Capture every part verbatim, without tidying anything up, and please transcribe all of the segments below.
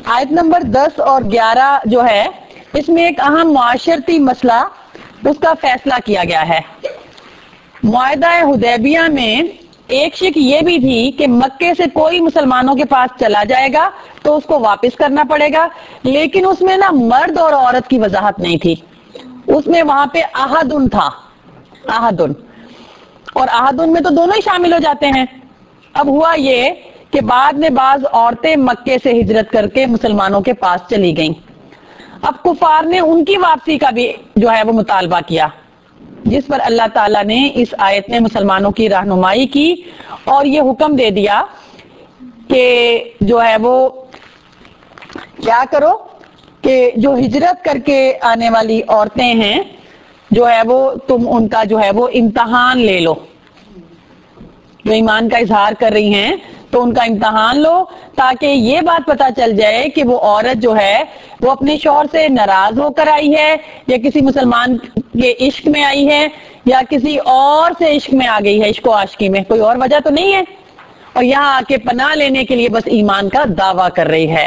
آیت نمبر دس اور گیارہ جو ہے اس میں ایک اہم معاشرتی مسئلہ اس کا فیصلہ کیا گیا ہے۔ معاہدہ حدیبیہ میں ایک شک یہ بھی تھی کہ مکے سے کوئی مسلمانوں کے پاس چلا جائے گا تو اس کو واپس کرنا پڑے گا، لیکن اس میں نا مرد اور عورت کی وضاحت نہیں تھی، اس میں وہاں پہ احدن تھا، احدن، اور احدن میں تو دونوں ہی شامل ہو جاتے ہیں۔ اب ہوا یہ کہ بعد میں بعض عورتیں مکے سے ہجرت کر کے مسلمانوں کے پاس چلی گئیں، اب کفار نے ان کی واپسی کا بھی جو ہے وہ مطالبہ کیا، جس پر اللہ تعالیٰ نے اس آیت میں مسلمانوں کی رہنمائی کی اور یہ حکم دے دیا کہ جو ہے وہ کیا کرو کہ جو ہجرت کر کے آنے والی عورتیں ہیں جو ہے وہ تم ان کا جو ہے وہ امتحان لے لو، جو ایمان کا اظہار کر رہی ہیں تو ان کا امتحان لو، تاکہ یہ بات پتہ چل جائے کہ وہ عورت جو ہے وہ اپنے شوہر سے ناراض ہو کر آئی ہے یا کسی مسلمان کے عشق میں آئی ہے یا کسی اور سے عشق میں آ گئی ہے، عشق و عاشقی میں، کوئی اور وجہ تو نہیں ہے، اور یہاں آ کے پناہ لینے کے لیے بس ایمان کا دعویٰ کر رہی ہے۔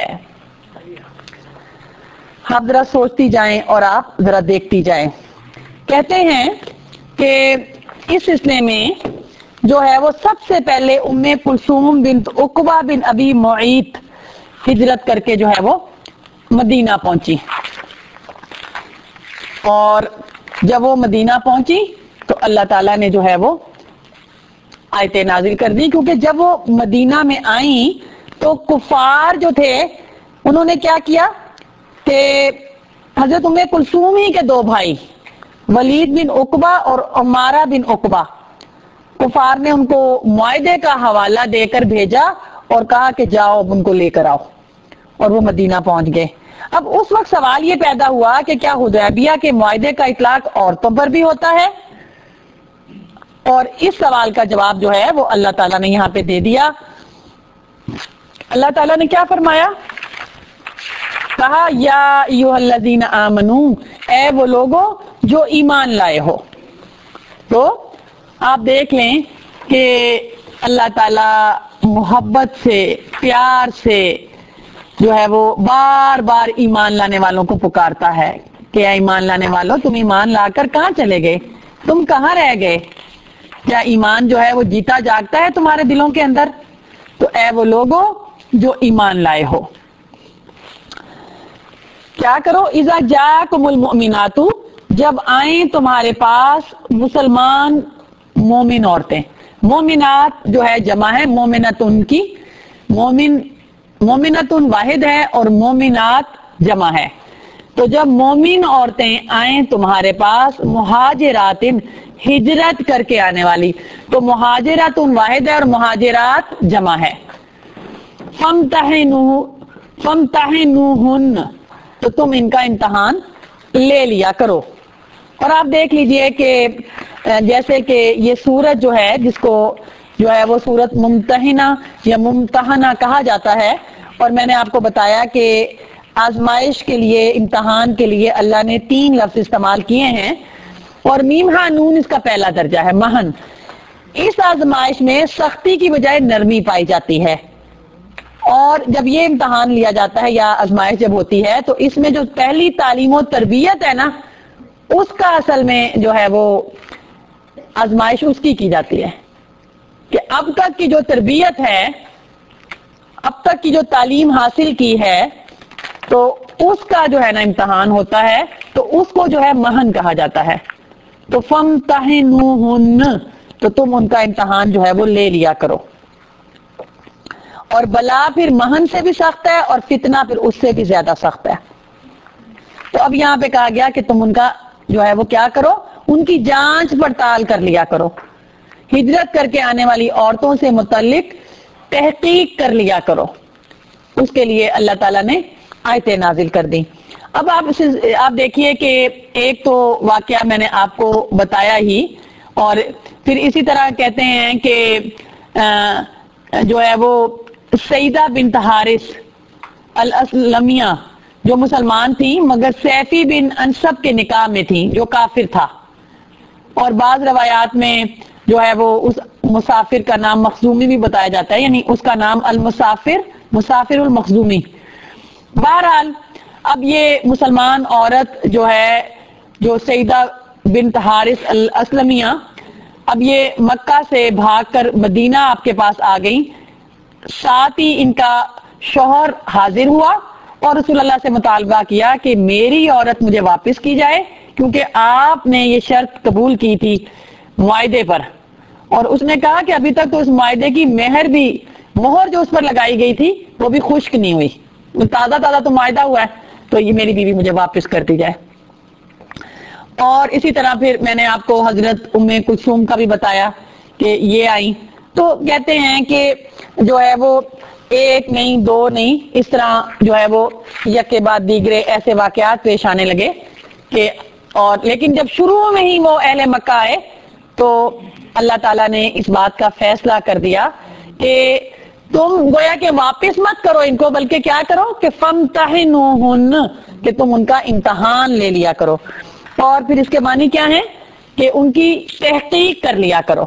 آپ ذرا سوچتی جائیں اور آپ ذرا دیکھتی جائیں۔ کہتے ہیں کہ اس سلسلے میں جو ہے وہ سب سے پہلے ام کلثوم بنت عقبہ بن ابی معیط ہجرت کر کے جو ہے وہ مدینہ پہنچی، اور جب وہ مدینہ پہنچی تو اللہ تعالیٰ نے جو ہے وہ آیتیں نازل کر دی، کیونکہ جب وہ مدینہ میں آئیں تو کفار جو تھے انہوں نے کیا کیا کہ حضرت ام کلثوم ہی کے دو بھائی ولید بن عقبہ اور عمارہ بن عقبہ، کفار نے ان کو معاہدے کا حوالہ دے کر بھیجا اور کہا کہ جاؤ ان کو لے کر آؤ، اور وہ مدینہ پہنچ گئے۔ اب اس وقت سوال یہ پیدا ہوا کہ کیا حدیبیہ کے معاہدے کا اطلاق عورتوں پر بھی ہوتا ہے، اور اس سوال کا جواب جو ہے وہ اللہ تعالیٰ نے یہاں پہ دے دیا۔ اللہ تعالیٰ نے کیا فرمایا؟ کہا یا ایھا الذین آمنو، اے وہ لوگوں جو ایمان لائے ہو۔ تو آپ دیکھ لیں کہ اللہ تعالیٰ محبت سے، پیار سے جو ہے وہ بار بار ایمان لانے والوں کو پکارتا ہے کہ اے ایمان لانے والوں، تم ایمان لا کر کہاں چلے گئے، تم کہاں رہ گئے؟ کیا ایمان جو ہے وہ جیتا جاگتا ہے تمہارے دلوں کے اندر؟ تو اے وہ لوگوں جو ایمان لائے ہو، کیا کرو؟ اذا جاءکم المؤمنات، جب آئیں تمہارے پاس مسلمان مومن عورتیں، مومنات جو ہے جمع ہے مومنتن کی، مومن مومنتن واحد ہے اور مومنات جمع ہے، تو جب مومن عورتیں آئیں تمہارے پاس مہاجرات، ہجرت کر کے آنے والی، تو مہاجرات واحد ہے اور مہاجرات جمع ہے، فامتحنوا فامتحنوہن، تو تم ان کا امتحان لے لیا کرو۔ اور آپ دیکھ لیجئے کہ جیسے کہ یہ سورت جو ہے جس کو جو ہے وہ سورت ممتحنہ یا ممتحنہ کہا جاتا ہے، اور میں نے آپ کو بتایا کہ آزمائش کے لیے، امتحان کے لیے اللہ نے تین لفظ استعمال کیے ہیں، اور میم ہاں نون اس کا پہلا درجہ ہے، محن۔ اس آزمائش میں سختی کی بجائے نرمی پائی جاتی ہے، اور جب یہ امتحان لیا جاتا ہے یا آزمائش جب ہوتی ہے تو اس میں جو پہلی تعلیم و تربیت ہے نا، اس کا اصل میں جو ہے وہ آزمائش اس کی کی جاتی ہے کہ اب تک کی جو تربیت ہے، اب تک کی جو تعلیم حاصل کی ہے، تو اس کا جو ہے نا امتحان ہوتا ہے، تو اس کو جو ہے محن کہا جاتا ہے۔ تو فامتحنوہن، تو تم ان کا امتحان جو ہے وہ لے لیا کرو، اور بلا پھر محن سے بھی سخت ہے اور فتنہ پھر اس سے بھی زیادہ سخت ہے۔ تو اب یہاں پہ کہا گیا کہ تم ان کا جو ہے وہ کیا کرو، ان کی جانچ پڑتال کر لیا کرو، ہجرت کر کے آنے والی عورتوں سے متعلق تحقیق کر لیا کرو، اس کے لیے اللہ تعالیٰ نے آیتیں نازل کر دی۔ اب آپ اسے آپ دیکھیے کہ ایک تو واقعہ میں نے آپ کو بتایا ہی، اور پھر اسی طرح کہتے ہیں کہ جو ہے وہ سیدہ بنت حارث الاسلمیہ جو مسلمان تھی مگر سیفی بن انصب کے نکاح میں تھی جو کافر تھا، اور بعض روایات میں جو ہے وہ اس مسافر کا نام مخزومی بھی بتایا جاتا ہے، یعنی اس کا نام المسافر، مسافر المخزومی، بہرحال اب یہ مسلمان عورت جو ہے، جو سیدہ بنت حارث الاسلمیہ، اب یہ مکہ سے بھاگ کر مدینہ آپ کے پاس آ گئی، ساتھ ہی ان کا شوہر حاضر ہوا اور رسول اللہ سے مطالبہ کیا کہ میری عورت مجھے واپس کی جائے، کیونکہ آپ نے یہ شرط قبول کی تھی معاہدے پر، اور اس نے کہا کہ ابھی تک تو اس معاہدے کی مہر بھی، مہر جو اس پر لگائی گئی تھی وہ بھی خشک نہیں ہوئی، تازہ تازہ تو معاہدہ ہوا ہے، تو یہ میری بیوی مجھے واپس کر دی جائے۔ اور اسی طرح پھر میں نے آپ کو حضرت ام کلثوم کا بھی بتایا کہ یہ آئی، تو کہتے ہیں کہ جو ہے وہ ایک نہیں دو نہیں، اس طرح جو ہے وہ یک کے بعد دیگرے ایسے واقعات پیش آنے لگے کہ، اور لیکن جب شروع میں ہی وہ اہل مکہ آئے تو اللہ تعالیٰ نے اس بات کا فیصلہ کر دیا کہ تم گویا کہ واپس مت کرو ان کو، بلکہ کیا کرو کہ فَامْتَحِنُوهُنَّ، کہ تم ان کا امتحان لے لیا کرو، اور پھر اس کے معنی کیا ہے کہ ان کی تحقیق کر لیا کرو،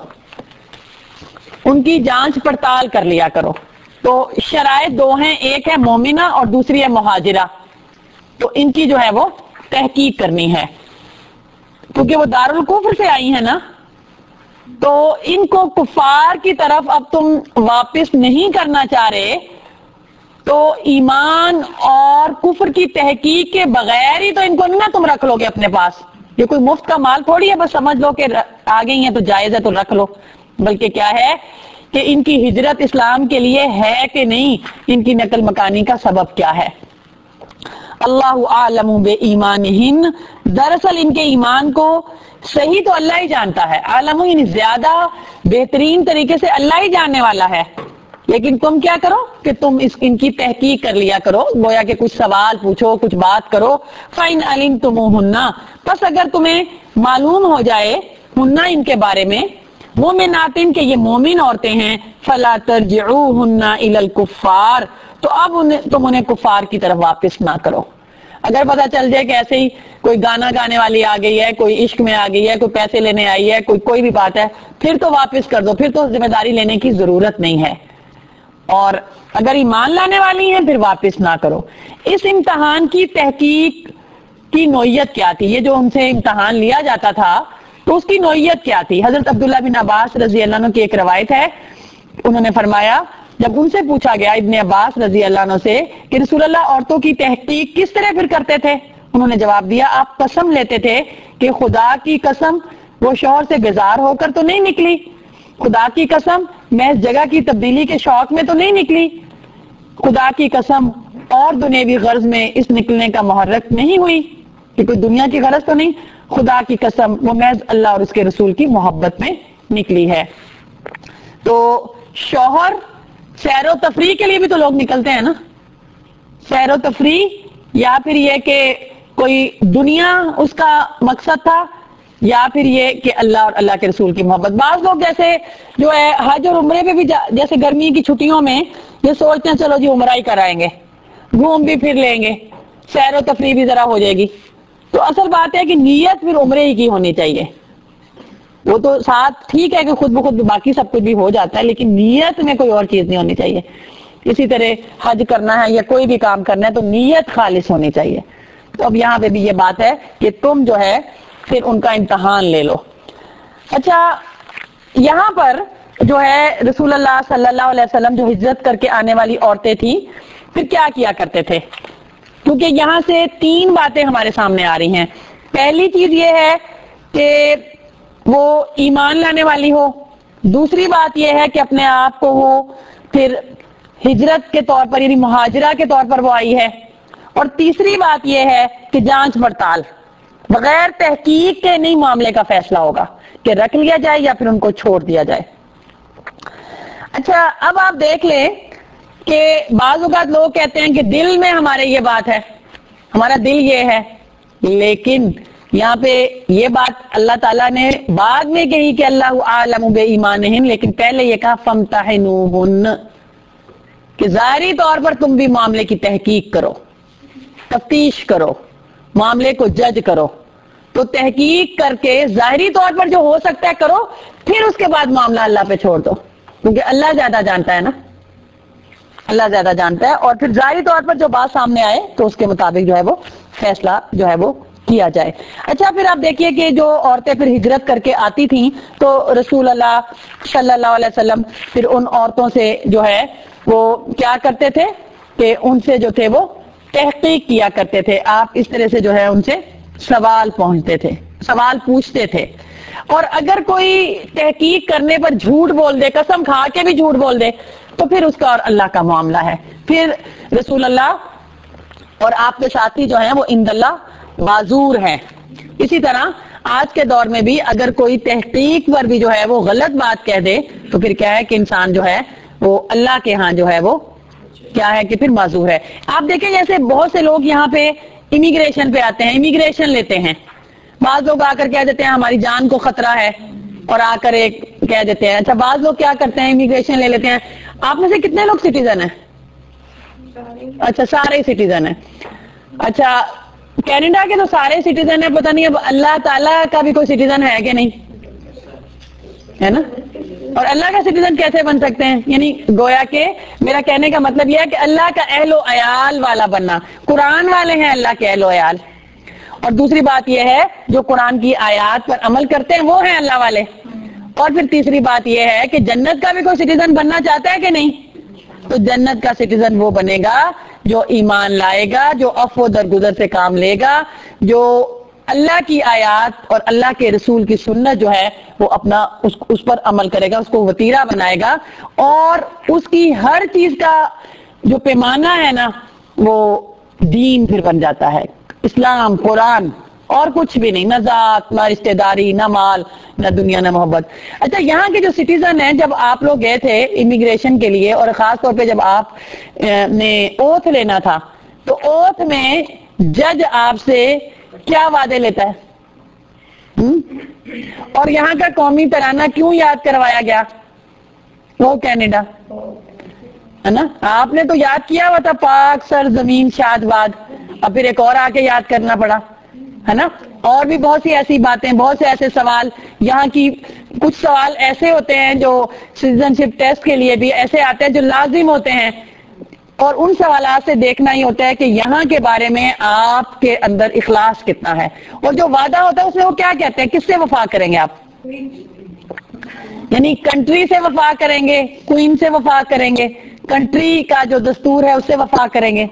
ان کی جانچ پڑتال کر لیا کرو۔ تو شرائط دو ہیں، ایک ہے مومنہ اور دوسری ہے مہاجرہ، تو ان کی جو ہے وہ تحقیق کرنی ہے، کیونکہ وہ دارالکفر سے آئی ہیں نا، تو ان کو کفار کی طرف اب تم واپس نہیں کرنا چاہ رہے، تو ایمان اور کفر کی تحقیق کے بغیر ہی تو ان کو نہ تم رکھ لو گے اپنے پاس، یہ کوئی مفت کا مال تھوڑی ہے بس سمجھ لو کہ آ گئی ہیں تو جائز ہے تو رکھ لو، بلکہ کیا ہے کہ ان کی ہجرت اسلام کے لیے ہے کہ نہیں، ان کی نقل مکانی کا سبب کیا ہے۔ اللہ عالم بے ایمانہن، دراصل ان کے ایمان کو صحیح تو اللہ ہی جانتا ہے، عالم یعنی زیادہ بہترین طریقے سے اللہ ہی جاننے والا ہے، لیکن تم کیا کرو کہ تم اس ان کی تحقیق کر لیا کرو، گویا کہ کچھ سوال پوچھو، کچھ بات کرو۔ فَإِنْ عَلِمْتُمُوهُنَّ، پس اگر تمہیں معلوم ہو جائے ہننا ان کے بارے میں، مومناتن کہ یہ مومن عورتیں ہیں، فَلَا تَرْجِعُوهُنَّ إِلَى الْكُفَّارِ، تو اب انہیں تم انہیں کفار کی طرف واپس نہ کرو۔ اگر پتہ چل جائے کہ ایسے ہی کوئی گانا گانے والی آ گئی ہے، کوئی عشق میں آ گئی ہے، کوئی پیسے لینے آئی ہے، کوئی کوئی بھی بات ہے، پھر تو واپس کر دو، پھر تو ذمہ داری لینے کی ضرورت نہیں ہے، اور اگر ایمان لانے والی ہیں پھر واپس نہ کرو۔ اس امتحان کی تحقیق کی نوعیت کیا تھی؟ یہ جو ان سے امتحان لیا جاتا تھا تو اس کی نوعیت کیا تھی؟ حضرت عبداللہ بن عباس رضی اللہ عنہ کی ایک روایت ہے، انہوں نے فرمایا جب ان سے پوچھا گیا ابن عباس رضی اللہ عنہ سے کہ رسول اللہ عورتوں کی تحقیق کس طرح پھر کرتے تھے، انہوں نے جواب دیا آپ قسم لیتے تھے کہ خدا کی قسم وہ شوہر سے بیزار ہو کر تو نہیں نکلی، خدا کی قسم میں اس جگہ کی تبدیلی کے شوق میں تو نہیں نکلی، خدا کی قسم اور دنیاوی غرض میں اس نکلنے کا محرک نہیں ہوئی کہ کوئی دنیا کی غرض تو نہیں، خدا کی قسم وہ محض اللہ اور اس کے رسول کی محبت میں نکلی ہے۔ تو شوہر سیر و تفریح کے لیے بھی تو لوگ نکلتے ہیں نا، سیر و تفریح یا پھر یہ کہ کوئی دنیا اس کا مقصد تھا، یا پھر یہ کہ اللہ اور اللہ کے رسول کی محبت۔ بعض لوگ جیسے جو ہے حج اور عمرے پہ بھی جیسے گرمی کی چھٹیوں میں یہ سوچتے ہیں چلو جی عمرہ ہی کرائیں گے، گھوم بھی پھر لیں گے، سیر و تفریح بھی ذرا ہو جائے گی، تو اصل بات ہے کہ نیت پھر عمرے ہی کی ہونی چاہیے، وہ تو ساتھ ٹھیک ہے کہ خود بخود باقی سب کچھ بھی ہو جاتا ہے، لیکن نیت میں کوئی اور چیز نہیں ہونی چاہیے۔ اسی طرح حج کرنا ہے یا کوئی بھی کام کرنا ہے تو نیت خالص ہونی چاہیے۔ تو اب یہاں پہ بھی یہ بات ہے کہ تم جو ہے پھر ان کا امتحان لے لو۔ اچھا، یہاں پر جو ہے رسول اللہ صلی اللہ علیہ وسلم جو ہجرت کر کے آنے والی عورتیں تھیں پھر کیا کیا کرتے تھے، کیونکہ یہاں سے تین باتیں ہمارے سامنے آ رہی ہیں۔ پہلی چیز یہ ہے کہ وہ ایمان لانے والی ہو، دوسری بات یہ ہے کہ اپنے آپ کو وہ پھر ہجرت کے طور پر یعنی مہاجرہ کے طور پر وہ آئی ہے، اور تیسری بات یہ ہے کہ جانچ پڑتال بغیر تحقیق کے نہیں معاملے کا فیصلہ ہوگا کہ رکھ لیا جائے یا پھر ان کو چھوڑ دیا جائے۔ اچھا، اب آپ دیکھ لیں کہ بعض اوقات لوگ کہتے ہیں کہ دل میں ہمارے یہ بات ہے، ہمارا دل یہ ہے، لیکن یہاں پہ یہ بات اللہ تعالیٰ نے بعد میں کہی کہ اللہ عالم بے ایمانہن، لیکن پہلے یہ کہا فامتحنوہن، کہ ظاہری طور پر تم بھی معاملے کی تحقیق کرو، تفتیش کرو، معاملے کو جج کرو، تو تحقیق کر کے ظاہری طور پر جو ہو سکتا ہے کرو، پھر اس کے بعد معاملہ اللہ پہ چھوڑ دو، کیونکہ اللہ زیادہ جانتا ہے نا۔ اللہ زیادہ جانتا ہے، اور پھر ظاہری طور پر جو بات سامنے آئے تو اس کے مطابق جو ہے وہ فیصلہ جو ہے وہ کیا جائے۔ اچھا پھر آپ دیکھیے کہ جو عورتیں پھر ہجرت کر کے آتی تھیں تو رسول اللہ صلی اللہ علیہ وسلم پھر ان عورتوں سے جو ہے وہ کیا کرتے تھے کہ ان سے جو تھے وہ تحقیق کیا کرتے تھے، آپ اس طرح سے جو ہے ان سے سوال پہنچتے تھے، سوال پوچھتے تھے، اور اگر کوئی تحقیق کرنے پر جھوٹ بول دے، قسم کھا کے بھی جھوٹ بول دے، تو پھر اس کا اور اللہ کا معاملہ ہے، پھر رسول اللہ اور آپ کے ساتھی جو ہیں وہ عند اللہ معذور ہیں۔ اسی طرح آج کے دور میں بھی اگر کوئی تحقیق پر بھی جو ہے وہ غلط بات کہہ دے تو پھر کیا ہے کہ انسان جو ہے وہ اللہ کے ہاں جو ہے وہ کیا ہے کہ پھر معذور ہے۔ آپ دیکھیں جیسے بہت سے لوگ یہاں پہ امیگریشن پہ آتے ہیں، امیگریشن لیتے ہیں، بعض لوگ آ کر کہہ دیتے ہیں ہماری جان کو خطرہ ہے اور آ کر ایک کہہ دیتے ہیں۔ اچھا بعض لوگ کیا کرتے ہیں امیگریشن لے لیتے ہیں۔ آپ میں سے کتنے لوگ سٹیزن ہیں؟ اچھا سارے سٹیزن ہیں۔ اچھا کینیڈا کے تو سارے سٹیزن ہیں، پتہ نہیں اب اللہ تعالیٰ کا بھی کوئی سٹیزن ہے کہ نہیں ہے نا؟ اور اللہ کا سٹیزن کیسے بن سکتے ہیں؟ یعنی گویا کہ میرا کہنے کا مطلب یہ ہے کہ اللہ کا اہل و عیال والا بننا، قرآن والے ہیں اللہ کے اہل و عیال، اور دوسری بات یہ ہے جو قرآن کی آیات پر عمل کرتے ہیں وہ ہیں اللہ والے، اور پھر تیسری بات یہ ہے کہ جنت کا بھی کوئی سٹیزن بننا چاہتا ہے کہ نہیں؟ تو جنت کا سٹیزن وہ بنے گا جو ایمان لائے گا، جو عفو درگزر سے کام لے گا، جو اللہ کی آیات اور اللہ کے رسول کی سنت جو ہے وہ اپنا اس, اس پر عمل کرے گا، اس کو وتیرہ بنائے گا، اور اس کی ہر چیز کا جو پیمانہ ہے نا وہ دین پھر بن جاتا ہے، اسلام، قرآن، اور کچھ بھی نہیں، نہ ذات، نہ رشتہ داری، نہ مال، نہ دنیا، نہ محبت۔ اچھا یہاں کے جو سٹیزن ہیں، جب آپ لوگ گئے تھے امیگریشن کے لیے اور خاص طور پہ جب آپ نے اوتھ لینا تھا تو اوتھ میں جج آپ سے کیا وعدے لیتا ہے؟ اور یہاں کا قومی ترانہ کیوں یاد کروایا گیا؟ وہ کینیڈا ہے نا، آپ نے تو یاد کیا ہوا تھا پاک سر زمین شاد باد، اب پھر ایک اور آ کے یاد کرنا پڑا ہے نا۔ اور بھی بہت سی ایسی باتیں، بہت سے ایسے سوال، یہاں کی کچھ سوال ایسے ہوتے ہیں جو سٹیزن شپ ٹیسٹ کے لیے بھی ایسے آتے ہیں جو لازم ہوتے ہیں، اور ان سوالات سے دیکھنا ہی ہوتا ہے کہ یہاں کے بارے میں آپ کے اندر اخلاص کتنا ہے، اور جو وعدہ ہوتا ہے اس میں وہ کیا کہتے ہیں، کس سے وفا کریں گے آپ؟ یعنی کنٹری سے وفا کریں گے، کوئن سے وفا کریں گے، کنٹری کا جو دستور ہے اس سے وفا کریں گے،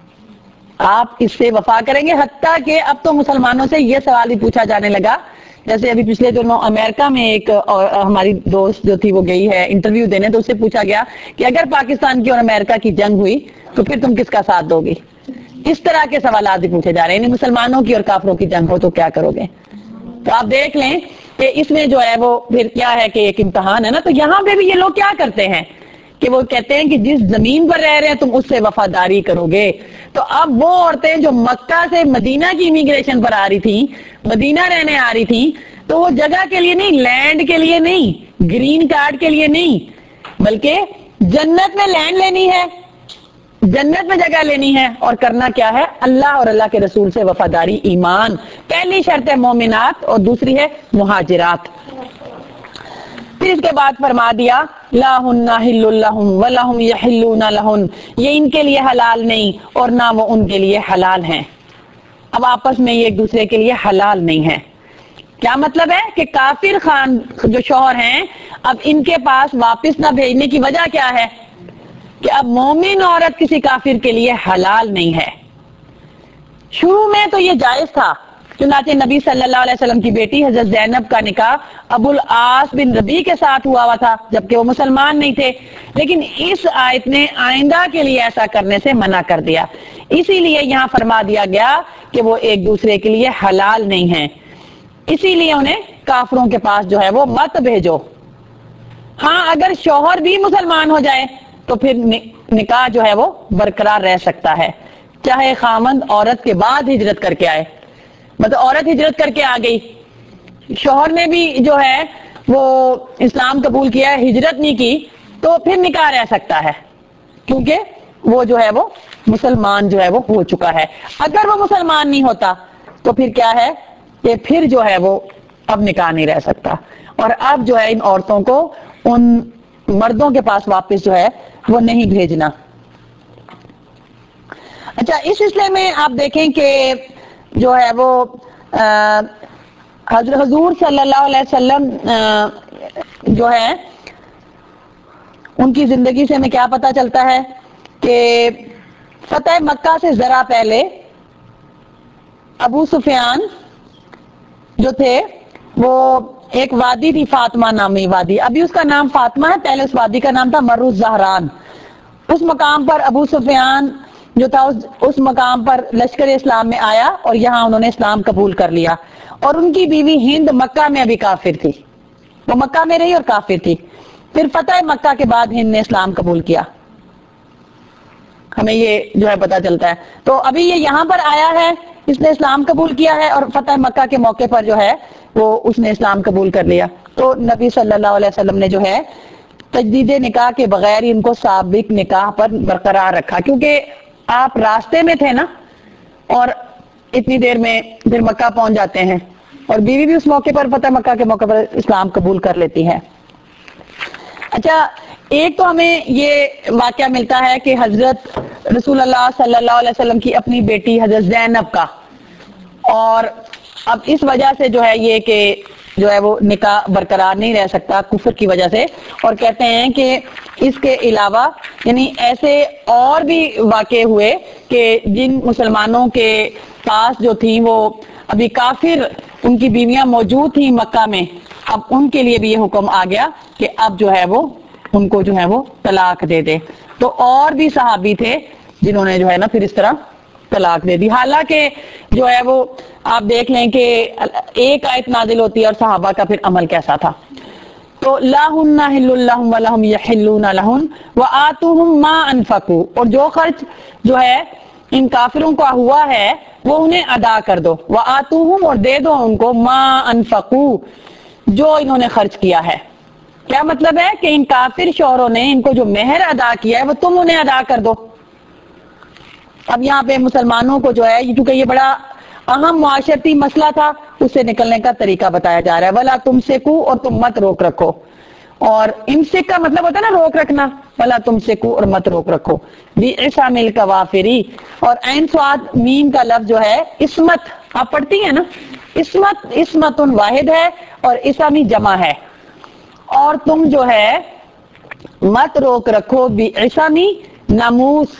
آپ اس سے وفا کریں گے۔ حتیٰ کہ اب تو مسلمانوں سے یہ سوال بھی پوچھا جانے لگا، جیسے ابھی پچھلے دنوں امریکہ میں ایک ہماری دوست جو تھی وہ گئی ہے انٹرویو دینے، تو اس سے پوچھا گیا کہ اگر پاکستان کی اور امریکہ کی جنگ ہوئی تو پھر تم کس کا ساتھ دو گی؟ اس طرح کے سوالات بھی پوچھے جا رہے ہیں، یعنی مسلمانوں کی اور کافروں کی جنگ ہو تو کیا کرو گے؟ تو آپ دیکھ لیں کہ اس میں جو ہے وہ پھر کیا ہے کہ ایک امتحان ہے نا۔ تو یہاں پہ بھی یہ لوگ کیا کرتے ہیں کہ وہ کہتے ہیں کہ جس زمین پر رہ رہے ہیں تم اس سے وفاداری کرو گے۔ تو اب وہ عورتیں جو مکہ سے مدینہ کی امیگریشن پر آ رہی تھی، مدینہ رہنے آ رہی تھی، تو وہ جگہ کے لیے نہیں، لینڈ کے لیے نہیں، گرین کارڈ کے لیے نہیں، بلکہ جنت میں لینڈ لینی ہے، جنت میں جگہ لینی ہے، اور کرنا کیا ہے؟ اللہ اور اللہ کے رسول سے وفاداری، ایمان۔ پہلی شرط ہے مومنات اور دوسری ہے مہاجرات۔ پھر اس کے بعد فرما دیا لا ہن حل لہم ولہم یحلون لہن، یہ ان کے لیے حلال نہیں اور نہ وہ ان کے لیے حلال ہیں۔ اب آپس میں یہ ایک دوسرے کے لیے حلال نہیں ہے۔ کیا مطلب ہے کہ کافر خان جو شوہر ہیں اب ان کے پاس واپس نہ بھیجنے کی وجہ کیا ہے کہ اب مومن عورت کسی کافر کے لیے حلال نہیں ہے۔ شروع میں تو یہ جائز تھا، چنانچہ نبی صلی اللہ علیہ وسلم کی بیٹی حضرت زینب کا نکاح ابو العاص بن ربیع کے ساتھ ہوا ہوا تھا جبکہ وہ مسلمان نہیں تھے، لیکن اس آیت نے آئندہ کے لیے ایسا کرنے سے منع کر دیا، اسی لیے یہاں فرما دیا گیا کہ وہ ایک دوسرے کے لیے حلال نہیں ہیں، اسی لیے انہیں کافروں کے پاس جو ہے وہ مت بھیجو۔ ہاں اگر شوہر بھی مسلمان ہو جائے تو پھر نکاح جو ہے وہ برقرار رہ سکتا ہے، چاہے خامند عورت کے بعد ہجرت کر کے آئے، مطلب عورت ہجرت کر کے آ گئی، شوہر نے بھی جو ہے وہ اسلام قبول کیا ہے، ہجرت نہیں کی، تو پھر نکاح رہ سکتا ہے کیونکہ وہ جو ہے وہ مسلمان جو ہے وہ ہو چکا ہے۔ اگر وہ مسلمان نہیں ہوتا تو پھر کیا ہے کہ پھر جو ہے وہ اب نکاح نہیں رہ سکتا، اور اب جو ہے ان عورتوں کو ان مردوں کے پاس واپس جو ہے وہ نہیں بھیجنا۔ اچھا اس سلسلے میں آپ دیکھیں کہ جو ہے وہ حضرت حضور صلی اللہ علیہ وسلم جو ہے ان کی زندگی سے ہمیں کیا پتہ چلتا ہے کہ فتح مکہ سے ذرا پہلے ابو سفیان جو تھے وہ ایک وادی تھی فاطمہ نامی وادی، ابھی اس کا نام فاطمہ ہے، پہلے اس وادی کا نام تھا مر الزہران۔ اس مقام پر ابو سفیان جو تھا اس, اس مقام پر لشکر اسلام میں آیا اور یہاں انہوں نے اسلام قبول کر لیا، اور ان کی بیوی ہند مکہ میں ابھی کافر تھی، وہ مکہ میں رہی اور کافر تھی۔ پھر فتح مکہ کے بعد ہند نے اسلام قبول کیا، ہمیں یہ جو ہے پتہ چلتا ہے۔ تو ابھی یہ یہاں پر آیا ہے، اس نے اسلام قبول کیا ہے، اور فتح مکہ کے موقع پر جو ہے وہ اس نے اسلام قبول کر لیا۔ تو نبی صلی اللہ علیہ وسلم نے جو ہے تجدید نکاح کے بغیر ان کو سابق نکاح پر برقرار رکھا، کیونکہ آپ راستے میں تھے نا، اور اتنی دیر میں پھر مکہ پہنچ جاتے ہیں، اور بیوی بھی اس موقع پر فتح مکہ کے موقع پر اسلام قبول کر لیتی ہے۔ اچھا ایک تو ہمیں یہ واقعہ ملتا ہے کہ حضرت رسول اللہ صلی اللہ علیہ وسلم کی اپنی بیٹی حضرت زینب کا، اور اب اس وجہ سے جو ہے یہ کہ جو ہے وہ نکاح برقرار نہیں رہ سکتا کفر کی وجہ سے، اور کہتے ہیں کہ اس کے علاوہ یعنی ایسے اور بھی واقع ہوئے کہ جن مسلمانوں کے پاس جو تھیں وہ ابھی کافر ان کی بیویاں موجود تھیں مکہ میں، اب ان کے لیے بھی یہ حکم آ گیا کہ اب جو ہے وہ ان کو جو ہے وہ طلاق دے دے۔ تو اور بھی صحابی تھے جنہوں نے جو ہے نا پھر اس طرح طلاق دے دی، حالانکہ جو ہے وہ آپ دیکھ لیں کہ ایک آیت نازل ہوتی ہے اور صحابہ کا پھر عمل کیسا تھا۔ تو لا ہن حل لہم ولہم یحلون لہن وآتوہم ما انفقوا، اور جو خرچ جو ہے ان کافروں کا ہوا ہے وہ انہیں ادا کر دو، وآتوہم، اور دے دو ان کو ما انفقوا، جو انہوں نے خرچ کیا ہے۔ کیا مطلب ہے کہ ان کافر شوہروں نے ان کو جو مہر ادا کیا ہے وہ تم انہیں ادا کر دو۔ اب یہاں پہ مسلمانوں کو جو ہے کیونکہ یہ بڑا اہم معاشرتی مسئلہ تھا، اس سے نکلنے کا طریقہ بتایا جا رہا ہے۔ ولا تمسکو، اور تم مت روک رکھو، اور امسک کا مطلب ہوتا ہے نا روک رکھنا، ولا تمسکو، اور مت روک رکھو، بعصم الکوافری، اور عین صاد میم کا لفظ جو ہے عصمت، آپ پڑھتی ہیں نا، عصمت عصمت واحد ہے اور اسمی جمع ہے، اور تم جو ہے مت روک رکھو بعصمی ناموس،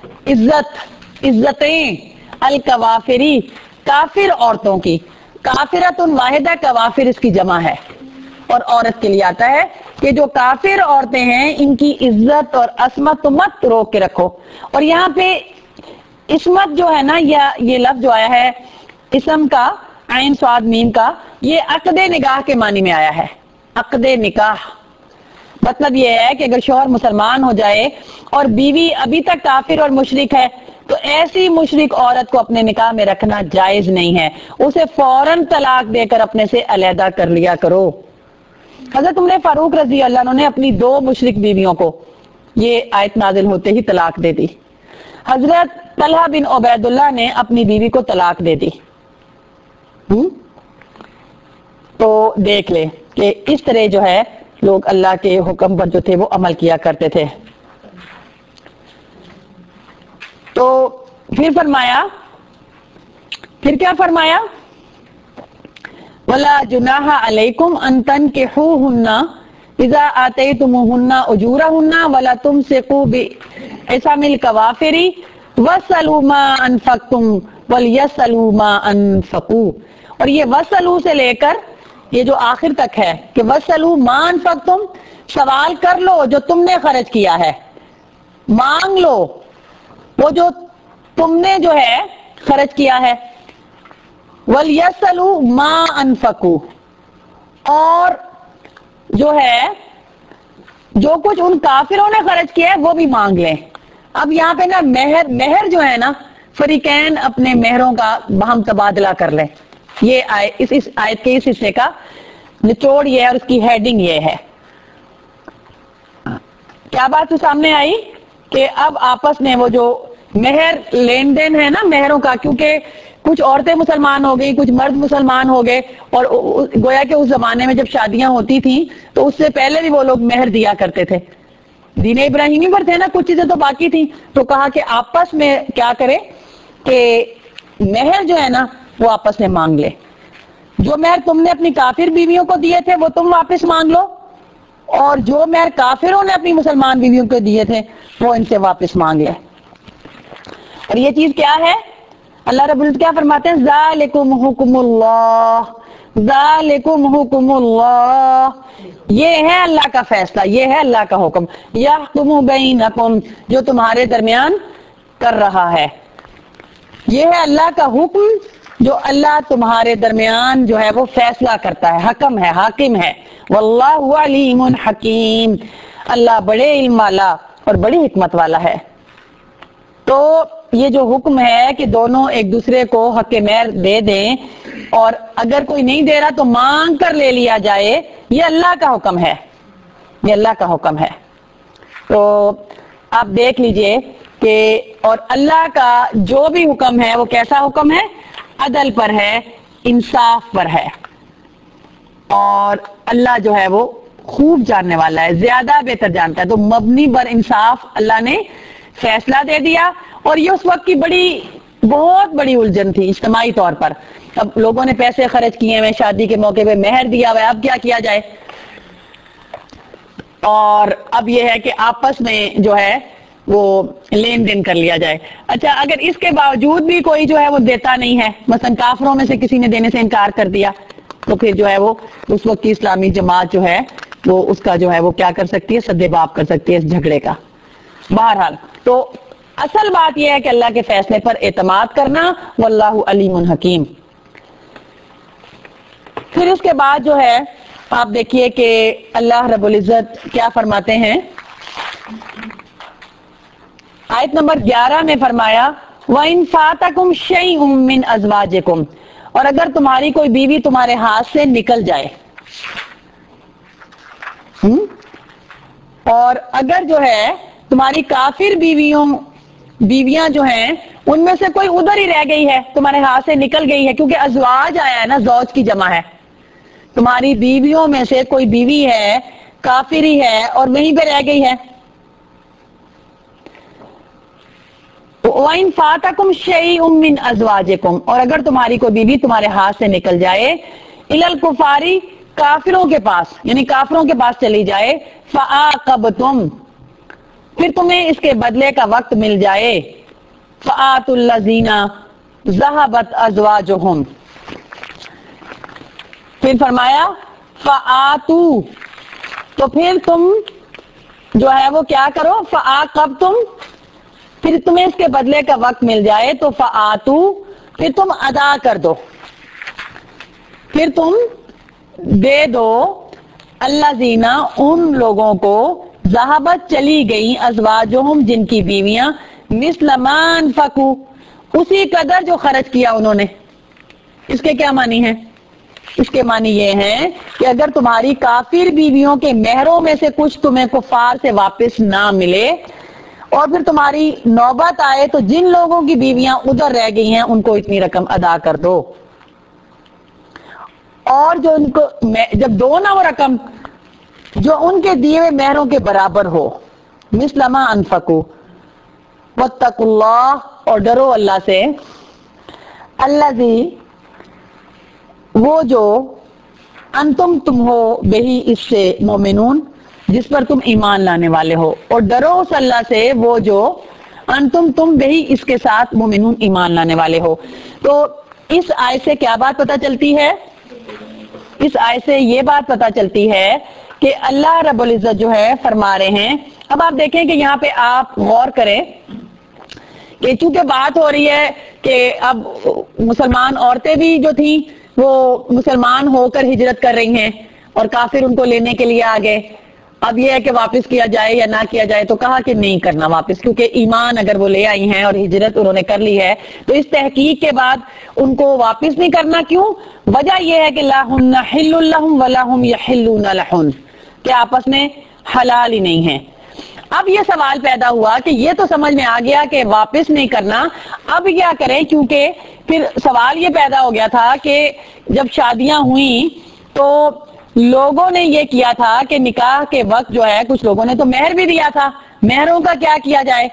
عزت عزتیں، الکوافری کافر عورتوں کی، کافرۃ واحدہ، کوافر اس کی جمع ہے، اور عورت کے لیے آتا ہے کہ جو کافر عورتیں ہیں ان کی عزت اور عصمت مت روک کے رکھو۔ اور یہاں پہ عصمت جو ہے نا، یا یہ لفظ جو آیا ہے اسم کا عین صاد میم کا، یہ عقد نکاح کے معنی میں آیا ہے۔ عقد نکاح مطلب یہ ہے کہ اگر شوہر مسلمان ہو جائے اور بیوی ابھی تک کافر اور مشرک ہے تو ایسی مشرک عورت کو اپنے نکاح میں رکھنا جائز نہیں ہے، اسے فوراً طلاق دے کر اپنے سے علیحدہ کر لیا کرو۔ حضرت عمر فاروق رضی اللہ عنہ نے اپنی دو مشرک بیویوں کو یہ آیت نازل ہوتے ہی طلاق دے دی۔ حضرت طلحہ بن عبید اللہ نے اپنی بیوی کو طلاق دے دی۔ ہم؟ تو دیکھ لے کہ اس طرح جو ہے لوگ اللہ کے حکم پر جو تھے وہ عمل کیا کرتے تھے۔ تو پھر فرمایا پھر کیا فرمایا وَلَا جُنَاحَ عَلَيْكُمْ أَن تَنكِحُوهُنَّ إِذَا آتَيْتُمُوهُنَّ أُجُورَهُنَّ وَلَا تُمْسِكُوا بِعِصَمِ الْكَوَافِرِ وَاسْأَلُوا مَا أَنفَقْتُمْ وَلْيَسْأَلُوا مَا أَنفَقُوا، اور یہ وَاسْأَلُوا سے لے کر یہ جو آخر تک ہے کہ وَاسْأَلُوا مَا أَنفَقْتُمْ، سوال کر لو جو تم نے خرچ کیا ہے، مانگ لو وہ جو تم نے جو ہے خرچ کیا ہے، وَلْيَسْأَلُوا مَا أَنفَقُوا، اور جو ہے جو کچھ ان کافروں نے خرچ کیا ہے وہ بھی مانگ لیں۔ اب یہاں پہ نا مہر مہر جو ہے نا، فریقین اپنے مہروں کا باہم تبادلہ کر لیں، یہ آیت اس اس آیت کے اس حصے کا نچوڑ یہ ہے، اور اس کی ہیڈنگ یہ ہے۔ کیا بات تو سامنے آئی کہ اب آپس میں وہ جو مہر لین دین ہے نا مہروں کا، کیونکہ کچھ عورتیں مسلمان ہو گئی، کچھ مرد مسلمان ہو گئے، اور گویا کہ اس زمانے میں جب شادیاں ہوتی تھیں تو اس سے پہلے بھی وہ لوگ مہر دیا کرتے تھے، دین ابراہیمی پر تھے نا، کچھ چیزیں تو باقی تھیں، تو کہا کہ آپس میں کیا کریں کہ مہر جو ہے نا وہ آپس میں مانگ لے. جو مہر تم نے اپنی کافر بیویوں کو دیے تھے وہ تم واپس مانگ لو، اور جو مہر کافروں نے اپنی مسلمان بیویوں کو دیے تھے وہ ان سے واپس مانگ لے. اور یہ چیز کیا ہے؟ اللہ رب العزت کیا فرماتے ہیں؟ ذالکم حکم اللہ، ذالکم حکم اللہ، یہ ہے اللہ کا فیصلہ، یہ ہے اللہ کا حکم. یحکم بینکم، جو تمہارے درمیان کر رہا ہے. یہ ہے اللہ کا حکم جو اللہ تمہارے درمیان جو ہے وہ فیصلہ کرتا ہے، حکم ہے، حاکم ہے. واللہ علیم حکیم، اللہ بڑے علم والا اور بڑی حکمت والا ہے. تو یہ جو حکم ہے کہ دونوں ایک دوسرے کو حق مہر دے دیں، اور اگر کوئی نہیں دے رہا تو مانگ کر لے لیا جائے، یہ اللہ کا حکم ہے، یہ اللہ کا حکم ہے. تو آپ دیکھ لیجئے کہ اور اللہ کا جو بھی حکم ہے وہ کیسا حکم ہے؟ عدل پر ہے، انصاف پر ہے. اور اللہ جو ہے وہ خوب جاننے والا ہے، زیادہ بہتر جانتا ہے. تو مبنی بر انصاف اللہ نے فیصلہ دے دیا. اور یہ اس وقت کی بڑی بہت بڑی الجھن تھی اجتماعی طور پر. اب لوگوں نے پیسے خرچ کیے ہوئے، شادی کے موقع پہ مہر دیا ہوا ہے، اب کیا کیا جائے؟ اور اب یہ ہے کہ آپس میں جو ہے وہ لین دین کر لیا جائے. اچھا، اگر اس کے باوجود بھی کوئی جو ہے وہ دیتا نہیں ہے، مثلا کافروں میں سے کسی نے دینے سے انکار کر دیا، تو پھر جو ہے وہ اس وقت کی اسلامی جماعت جو ہے وہ اس کا جو ہے وہ کیا کر سکتی ہے؟ سد باب کر سکتی ہے اس جھگڑے کا. بہرحال تو اصل بات یہ ہے کہ اللہ کے فیصلے پر اعتماد کرنا، واللہ علیم حکیم. پھر اس کے بعد جو ہے آپ دیکھیے کہ اللہ رب العزت کیا فرماتے ہیں. آیت نمبر گیارہ میں فرمایا وَإِن فَاتَكُمْ شَيْءٌ مِّنْ أَزْوَاجِكُمْ، اور اگر تمہاری کوئی بیوی تمہارے ہاتھ سے نکل جائے، ہم؟ اور اگر جو ہے تمہاری کافر بیویوں بیویاں جو ہیں ان میں سے کوئی ادھر ہی رہ گئی ہے، تمہارے ہاتھ سے نکل گئی ہے، کیونکہ ازواج آیا ہے نا، زوج کی جمع ہے. تمہاری بیویوں میں سے کوئی بیوی ہے کافری ہے اور وہیں پہ رہ گئی ہے. وَإِن فَاتَكُمْ شَيْءٌ مِّنْ أَزْوَاجِكُمْ، اور اگر تمہاری کوئی بیوی تمہارے ہاتھ سے نکل جائے، إِلَى الْكُفَارِ، کافروں کے پاس، یعنی کافروں کے پاس چلی جائے، فَآقَبْتُمْ، پھر تمہیں اس کے بدلے کا وقت مل جائے، فَآتُوا الَّذِينَ ذَهَبَتْ أَزْوَاجُهُمْ، پھر فرمایا فَآتُوا، تو پھر تم جو ہے وہ کیا کرو، فَآقَبْتُمْ، پھر تمہیں اس کے بدلے کا وقت مل جائے تو فَآتُوا، پھر تم ادا کر دو، پھر تم دے دو، الذین، ان لوگوں کو، ذہبت چلی گئی، ازواجہم، جن کی بیویاں، مثل ما انفقوا، اسی قدر جو خرچ کیا انہوں نے. اس کے کیا معنی ہیں؟ اس کے معنی یہ ہیں کہ اگر تمہاری کافر بیویوں کے مہروں میں سے کچھ تمہیں کفار سے واپس نہ ملے، اور پھر تمہاری نوبت آئے تو جن لوگوں کی بیویاں ادھر رہ گئی ہیں ان کو اتنی رقم ادا کر دو، اور جو ان کو جب دو نا وہ رقم جو ان کے دیے ہوئے مہروں کے برابر ہو، مثل ما انفقوا، واتقوا اللہ، اور ڈرو اللہ سے، الذی، وہ جو، انتم تم ہو، بہی، اس سے، مومنون، جس پر تم ایمان لانے والے ہو، اور ڈرو اس اللہ سے وہ جو، انتم تم بہی، اس کے ساتھ، مومنون، ایمان لانے والے ہو. تو اس آیت سے کیا بات پتہ چلتی ہے؟ اس آیت سے یہ بات پتہ چلتی ہے کہ اللہ رب العزت جو ہے فرما رہے ہیں. اب آپ دیکھیں کہ یہاں پہ آپ غور کریں کہ چونکہ بات ہو رہی ہے کہ اب مسلمان عورتیں بھی جو تھیں وہ مسلمان ہو کر ہجرت کر رہی ہیں اور کافر ان کو لینے کے لیے آ گئے. اب یہ ہے کہ واپس کیا جائے یا نہ کیا جائے، تو کہا کہ نہیں کرنا واپس، کیونکہ ایمان اگر وہ لے آئی ہیں اور ہجرت انہوں نے کر لی ہے تو اس تحقیق کے بعد ان کو واپس نہیں کرنا. کیوں؟ وجہ یہ ہے کہ لَهُنَّ حِلٌّ لَهُمْ وَلَهُمْ يَحِلُّونَ لَهُنَّ، کہ آپس میں حلال ہی نہیں ہیں. اب یہ سوال پیدا ہوا کہ یہ تو سمجھ میں آ گیا کہ واپس نہیں کرنا، اب کیا کریں؟ کیونکہ پھر سوال یہ پیدا ہو گیا تھا کہ جب شادیاں ہوئیں تو لوگوں نے یہ کیا تھا کہ نکاح کے وقت جو ہے کچھ لوگوں نے تو مہر بھی دیا تھا، مہروں کا کیا کیا جائے؟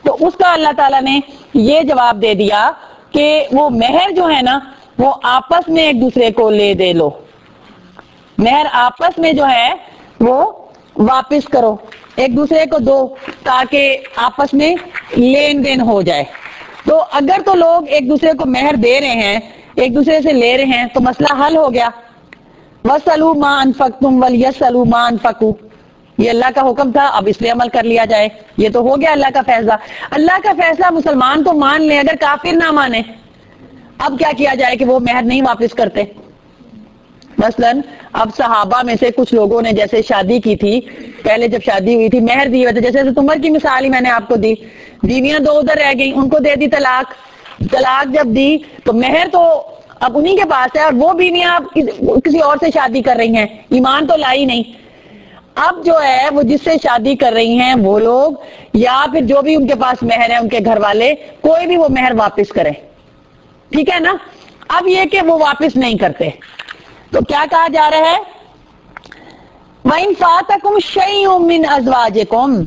تو اس کا اللہ تعالیٰ نے یہ جواب دے دیا کہ وہ مہر جو ہے نا وہ آپس میں ایک دوسرے کو لے دے لو، مہر آپس میں جو ہے وہ واپس کرو، ایک دوسرے کو دو تاکہ آپس میں لین دین ہو جائے۔ تو اگر تو لوگ ایک دوسرے کو مہر دے رہے ہیں، ایک دوسرے سے لے رہے ہیں، تو مسئلہ حل ہو گیا۔ وَاسْأَلُوا مَا أَنفَقْتُمْ وَلْيَسْأَلُوا مَا أَنفَقُوا، یہ اللہ کا حکم تھا، اب اس پہ عمل کر لیا جائے، یہ تو ہو گیا اللہ کا فیصلہ۔ اللہ کا فیصلہ مسلمان تو مان لیں، اگر کافر نہ مانے اب کیا کیا جائے کہ وہ مہر نہیں واپس کرتے؟ مثلاً اب صحابہ میں سے کچھ لوگوں نے جیسے شادی کی تھی، پہلے جب شادی ہوئی تھی مہر دی ہوئے تھے، جیسے عمر کی مثال ہی میں نے آپ کو دی، بیویاں دو ادھر رہ گئیں، ان کو دے دی طلاق، طلاق جب دی تو مہر تو اب انہی کے پاس ہے، اور وہ بیویاں اب کسی اور سے شادی کر رہی ہیں، ایمان تو لائی نہیں۔ اب جو ہے وہ جس سے شادی کر رہی ہیں وہ لوگ یا پھر جو بھی ان کے پاس مہر ہے ان کے گھر والے، کوئی بھی وہ مہر واپس کرے، ٹھیک ہے نا؟ اب یہ کہ وہ واپس نہیں کرتے تو کیا کہا جا رہا ہے؟ وَإِن فَاتَكُمْ شَيْءٌ مِّنْ أَزْوَاجِكُمْ،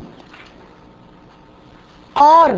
اور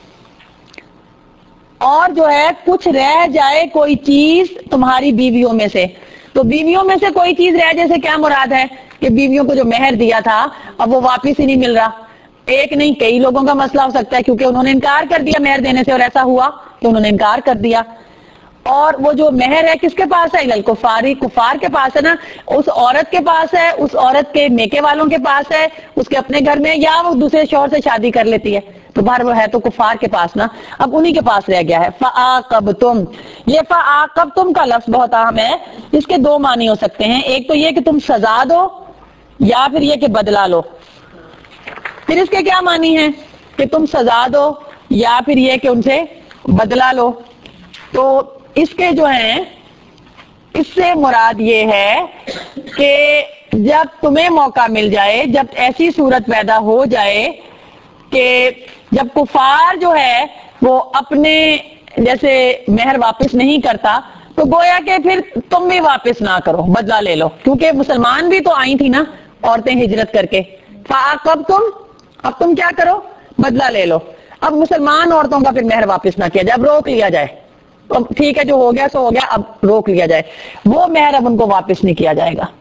اور جو ہے کچھ رہ جائے کوئی چیز تمہاری بیویوں میں سے، تو بیویوں میں سے کوئی چیز رہ جائے سے کیا مراد ہے کہ بیویوں کو جو مہر دیا تھا اب وہ واپس ہی نہیں مل رہا۔ ایک نہیں کئی لوگوں کا مسئلہ ہو سکتا ہے، کیونکہ انہوں نے انکار کر دیا مہر دینے سے، اور ایسا ہوا کہ انہوں نے انکار کر دیا، اور وہ جو مہر ہے کس کے پاس ہے؟ الکفاری، کفار کے پاس ہے نا، اس عورت کے پاس ہے، اس عورت کے میکے والوں کے پاس ہے، اس کے اپنے گھر میں، یا وہ دوسرے شوہر سے شادی کر لیتی ہے، تو باہر وہ ہے تو کفار کے پاس نا، اب انہی کے پاس رہ گیا ہے۔ فَآقَبْتُمْ، یہ فَآقَبْتُمْ کا لفظ بہت اہم ہے، اس کے دو معنی ہو سکتے ہیں، ایک تو یہ کہ تم سزا دو یا پھر یہ کہ بدلہ لو۔ پھر اس کے کیا معنی ہیں کہ تم سزا دو یا پھر یہ کہ ان سے بدلہ لو؟ تو اس کے جو ہیں اس سے مراد یہ ہے کہ جب تمہیں موقع مل جائے، جب ایسی صورت پیدا ہو جائے کہ جب کفار جو ہے وہ اپنے جیسے مہر واپس نہیں کرتا، تو گویا کہ پھر تم بھی واپس نہ کرو، بدلہ لے لو، کیونکہ مسلمان بھی تو آئی تھی نا عورتیں ہجرت کر کے۔ فَآقَبْتُمْ، اب تم کیا کرو؟ بدلہ لے لو۔ اب مسلمان عورتوں کا پھر مہر واپس نہ کیا جائے، اب روک لیا جائے، اب ٹھیک ہے جو ہو گیا سو ہو گیا، اب روک لیا جائے، وہ مہر اب ان کو واپس نہیں کیا جائے گا۔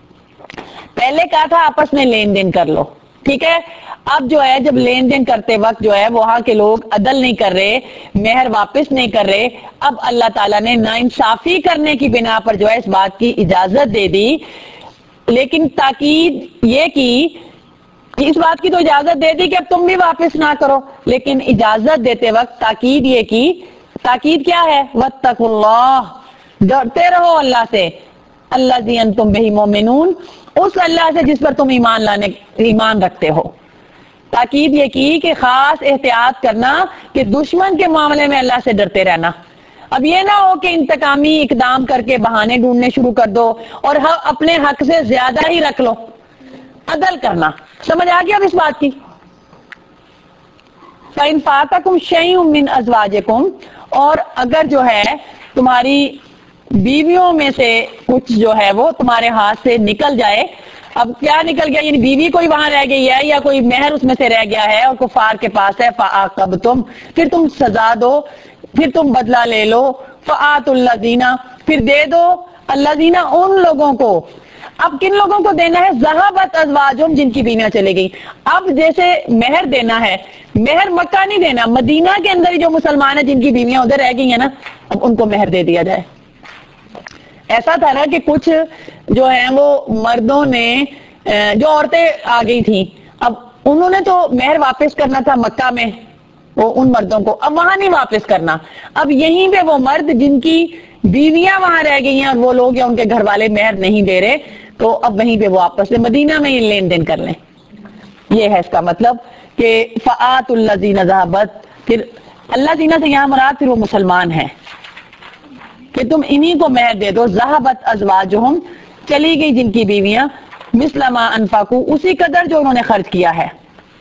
پہلے کہا تھا آپس میں لین دین کر لو، ٹھیک ہے، اب جو ہے جب لین دین کرتے وقت جو ہے وہاں کے لوگ عدل نہیں کر رہے، مہر واپس نہیں کر رہے، اب اللہ تعالیٰ نے ناانصافی کرنے کی بنا پر جو ہے اس بات کی اجازت دے دی، لیکن تاکید یہ کی، اس بات کی تو اجازت دے دی کہ اب تم بھی واپس نہ کرو، لیکن اجازت دیتے وقت تاکید یہ کی، تاکید کیا ہے؟ وَاتَّقُوا اللَّهَ، ڈرتے رہو اللہ سے، الَّذِي أَنْتُمْ بِهِ مُؤْمِنُونَ، اس اللہ سے جس پر تم ایمان لانے ایمان رکھتے ہو۔ تاکید یہ کی کہ خاص احتیاط کرنا کہ دشمن کے معاملے میں اللہ سے ڈرتے رہنا۔ اب یہ نہ ہو کہ انتقامی اقدام کر کے بہانے ڈھونڈنے شروع کر دو اور اپنے حق سے زیادہ ہی رکھ لو، عدل کرنا، سمجھ آ گیا اب اس بات کی؟ فَإِن فَاتَكُمْ شَيْءٌ مِّنْ أَزْوَاجِكُمْ، اور اگر جو ہے تمہاری بیویوں میں سے کچھ جو ہے وہ تمہارے ہاتھ سے نکل جائے، اب کیا نکل گیا؟ یعنی بیوی کوئی وہاں رہ گئی ہے یا کوئی مہر اس میں سے رہ گیا ہے اور کفار کے پاس ہے، فَآقَبْتُمْ، پھر تم سزا دو، پھر تم بدلہ لے لو، فَآتُوا الَّذِينَ، پھر دے دو، الَّذِينَ ان لوگوں کو، اب کن لوگوں کو دینا ہے؟ ذَهَبَتْ أَزْوَاجُهُمْ، جن کی بیویاں چلے گئی۔ اب جیسے مہر دینا ہے، مہر مکہ نہیں دینا، مدینہ کے اندر ہی جو مسلمان ہیں جن کی بیویاں ادھر رہ گئی ہیں نا، اب ان کو مہر دے دیا جائے۔ ایسا تھا نا کہ کچھ جو ہیں وہ مردوں نے جو عورتیں آ گئی تھیں، اب انہوں نے تو مہر واپس کرنا تھا مکہ میں وہ ان مردوں کو، اب وہاں نہیں واپس کرنا، اب یہیں پہ وہ مرد جن کی بیویاں وہاں رہ گئی ہیں اور وہ لوگ یا ان کے گھر والے مہر نہیں دے رہے، تو اب وہیں پہ وہ آپس میں مدینہ میں ہی لین دین کر لیں۔ یہ ہے اس کا مطلب کہ فآتوا الذین ذهبت، پھر اللہ دینا سے یہاں مراد پھر وہ مسلمان ہیں کہ تم انہی کو مہر دے دو، ذهبت ازواجہم، چلی گئی جن کی بیویاں، مثل ما انفقوا، اسی قدر جو انہوں نے خرچ کیا ہے۔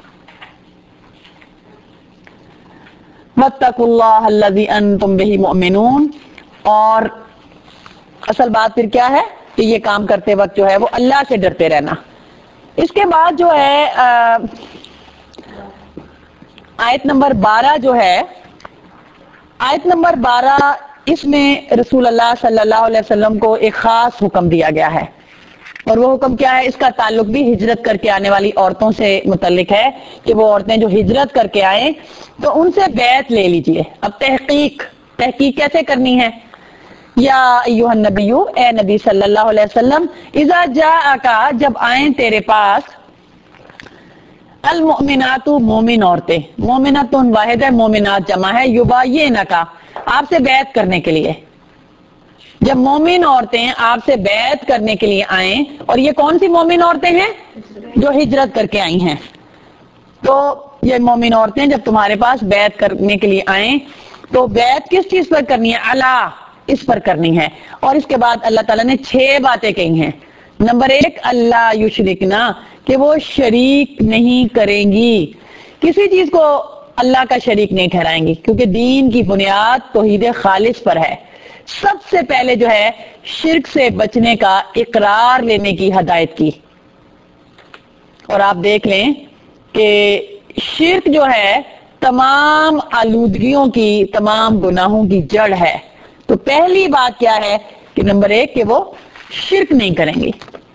واتقوا اللہ الذی انتم بہ مؤمنون، اور اصل بات پھر کیا ہے کہ یہ کام کرتے وقت جو ہے وہ اللہ سے ڈرتے رہنا۔ اس کے بعد جو ہے آیت نمبر بارہ جو ہے، آیت نمبر بارہ، اس میں رسول اللہ صلی اللہ علیہ وسلم کو ایک خاص حکم دیا گیا ہے، اور وہ حکم کیا ہے؟ اس کا تعلق بھی ہجرت کر کے آنے والی عورتوں سے متعلق ہے کہ وہ عورتیں جو ہجرت کر کے آئیں تو ان سے بیعت لے لیجئے۔ اب تحقیق تحقیق کیسے کرنی ہے؟ یا ایھا النبی، اے نبی صلی اللہ علیہ وسلم، اذا جاءک، جب آئیں تیرے پاس، المؤمنات، مومن عورتیں، مومنات واحد ہے، مومنات جمع ہے، یباینک، آپ سے بیعت کرنے کے لیے، جب مومن عورتیں آپ سے بیعت کرنے کے لیے آئیں، اور یہ کون سی مومن عورتیں ہیں؟ جو ہجرت کر کے آئی ہیں، تو یہ مومن عورتیں جب تمہارے پاس بیعت کرنے کے لیے آئیں تو بیعت کس چیز پر کرنی ہے؟ اللہ، اس پر کرنی ہے۔ اور اس کے بعد اللہ تعالیٰ نے چھ باتیں کہی ہیں۔ نمبر ایک، اللہ یشرکنا، کہ وہ شریک نہیں کریں گی، کسی چیز کو اللہ کا شریک نہیں ٹھہرائیں گی، کیونکہ دین کی بنیاد توحید خالص پر ہے۔ سب سے پہلے جو ہے شرک سے بچنے کا اقرار لینے کی ہدایت کی، اور آپ دیکھ لیں کہ شرک جو ہے تمام آلودگیوں کی، تمام گناہوں کی جڑ ہے۔ تو پہلی بات کیا ہے کہ نمبر ایک کہ وہ شرک نہیں کریں گی،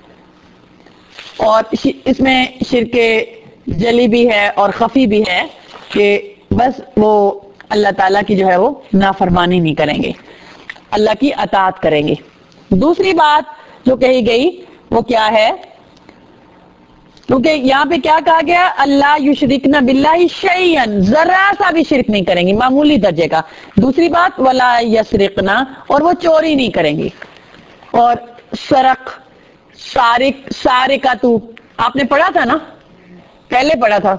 اور اس میں شرک جلی بھی ہے اور خفی بھی ہے کہ بس وہ اللہ تعالیٰ کی جو ہے وہ نافرمانی نہیں کریں گے، اللہ کی اطاعت کریں گے۔ دوسری بات جو کہی گئی وہ کیا ہے؟ کیونکہ یہاں پہ کیا کہا گیا؟ اللہ یشرکنا باللہ شیئا، ذرا سا بھی شرک نہیں کریں گی، معمولی درجے کا۔ دوسری بات ولا یسرقنا، اور وہ چوری نہیں کریں گی۔ اور سرق، سارق، سارقۃ، آپ نے پڑھا تھا نا، پہلے پڑھا تھا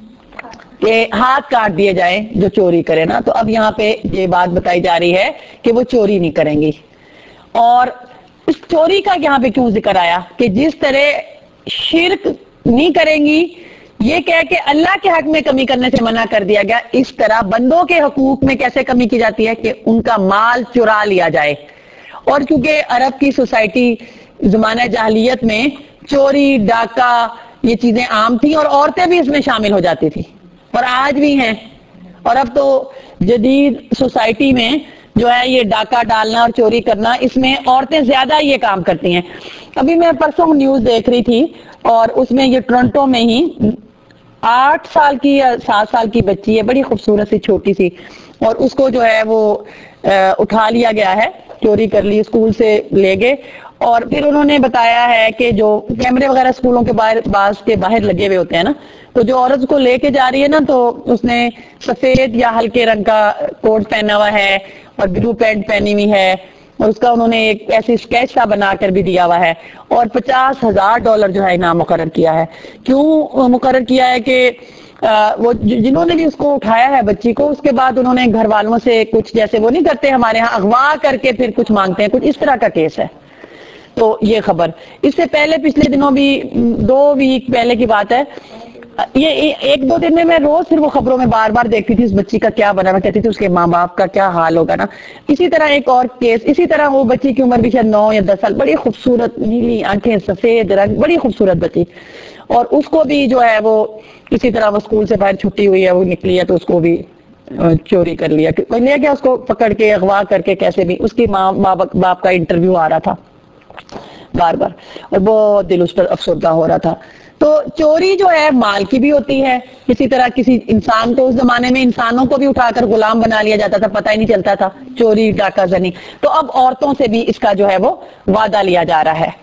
کہ ہاتھ کاٹ دیے جائیں جو چوری کرے نا، تو اب یہاں پہ یہ بات بتائی جا رہی ہے کہ وہ چوری نہیں کریں گی۔ اور اس چوری کا یہاں پہ کیوں ذکر آیا کہ جس طرح شرک نہیں کریں گی یہ کہہ کے اللہ کے حق میں کمی کرنے سے منع کر دیا گیا، اس طرح بندوں کے حقوق میں کیسے کمی کی جاتی ہے کہ ان کا مال چرا لیا جائے۔ اور کیونکہ عرب کی سوسائٹی زمانہ جاہلیت میں چوری، ڈاکہ، یہ چیزیں عام تھیں اور عورتیں بھی اس میں شامل ہو جاتی تھی، اور آج بھی ہیں۔ اور اب تو جدید سوسائٹی میں جو ہے یہ ڈاکہ ڈالنا اور چوری کرنا، اس میں عورتیں زیادہ یہ کام کرتی ہیں۔ ابھی میں پرسوں نیوز دیکھ رہی تھی، اور اس میں یہ ٹورنٹو میں ہی آٹھ سال کی یا سات سال کی بچی ہے، بڑی خوبصورت سی چھوٹی سی، اور اس کو جو ہے وہ اٹھا لیا گیا ہے، چوری کر لی، اسکول سے لے گئے، اور پھر انہوں نے بتایا ہے کہ جو کیمرے وغیرہ اسکولوں کے باہر بعض کے باہر لگے ہوئے ہوتے ہیں نا، تو جو عورت کو لے کے جا رہی ہے نا تو اس نے سفید یا ہلکے رنگ کا کوٹ پہنا ہوا ہے اور بلو پینٹ پہنی ہوئی ہے، اور اس کا انہوں نے ایک ایسی اسکیچ سا بنا کر بھی دیا ہوا ہے، اور پچاس ہزار ڈالر جو ہے انعام مقرر کیا ہے۔ کیوں مقرر کیا ہے کہ وہ جنہوں نے بھی اس کو اٹھایا ہے بچی کو، اس کے بعد انہوں نے گھر والوں سے کچھ، جیسے وہ نہیں کرتے ہمارے ہاں اغوا کر کے پھر کچھ مانگتے ہیں، کچھ اس طرح کا کیس ہے۔ تو یہ خبر اس سے پہلے پچھلے دنوں بھی، دو ویک پہلے کی بات ہے، یہ ایک دو دن میں میں روز پھر وہ خبروں میں بار بار دیکھتی تھی اس بچی کا کیا بنا، میں کہتی تھی اس کے ماں باپ کا کیا حال ہوگا نا۔ اسی طرح ایک اور کیس، اسی طرح وہ بچی کی عمر بھی شاید نو یا دس سال، بڑی خوبصورت، نیلی آنکھیں، سفید رنگ، بڑی خوبصورت بچی، اور اس کو بھی جو ہے وہ اسی طرح وہ اسکول سے باہر چھٹی ہوئی ہے، وہ نکلی ہے تو اس کو بھی چوری کر لیا، لیا گیا اس کو پکڑ کے اغوا کر کے، کیسے بھی۔ اس کی ماں باپ کا انٹرویو آ رہا تھا بار بار، اور بہت دل اس پر افسردہ ہو رہا تھا۔ تو چوری جو ہے مال کی بھی ہوتی ہے، اسی طرح کسی انسان کو، اس زمانے میں انسانوں کو بھی اٹھا کر غلام بنا لیا جاتا تھا، پتہ ہی نہیں چلتا تھا، چوری، ڈاکہ زنی۔ تو اب عورتوں سے بھی اس کا جو ہے وہ وعدہ لیا جا رہا ہے۔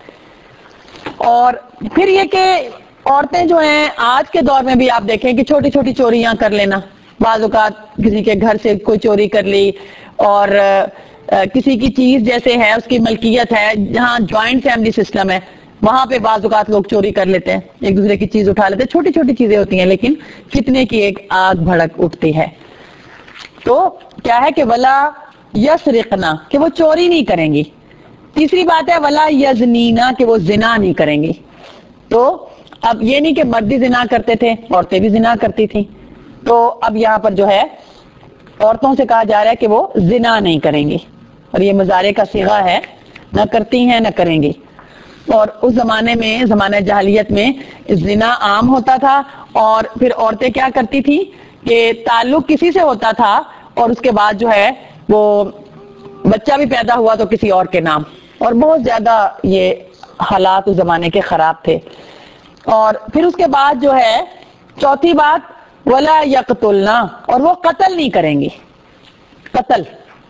اور پھر یہ کہ عورتیں جو ہیں آج کے دور میں بھی آپ دیکھیں کہ چھوٹی چھوٹی چوریاں کر لینا، بعض اوقات کسی کے گھر سے کوئی چوری کر لی، اور کسی کی چیز جیسے ہے اس کی ملکیت ہے، جہاں جوائنٹ فیملی سسٹم ہے وہاں پہ بعض اوقات لوگ چوری کر لیتے ہیں، ایک دوسرے کی چیز اٹھا لیتے ہیں، چھوٹی چھوٹی چیزیں ہوتی ہیں لیکن فتنے کی ایک آگ بھڑک اٹھتی ہے۔ تو کیا ہے کہ ولا یسرقنا، کہ وہ چوری نہیں کریں گی۔ تیسری بات ہے ولا یزنینا، کہ وہ زنا نہیں کریں گی۔ تو اب یہ نہیں کہ مرد زنا کرتے تھے، عورتیں بھی زنا کرتی تھیں، تو اب یہاں پر جو ہے عورتوں سے کہا جا رہا ہے کہ وہ زنا نہیں کریں گی، اور یہ مضارع کا صیغہ ہے، نہ کرتی ہیں نہ کریں گی۔ اور اس زمانے میں، زمانہ جاہلیت میں زنا عام ہوتا تھا، اور پھر عورتیں کیا کرتی تھی کہ تعلق کسی سے ہوتا تھا اور اس کے بعد جو ہے وہ بچہ بھی پیدا ہوا تو کسی اور کے نام، اور بہت زیادہ یہ حالات اس زمانے کے خراب تھے. اور پھر اس کے بعد جو ہے چوتھی بات ولا یقتلنا، اور وہ قتل نہیں کریں گی. قتل،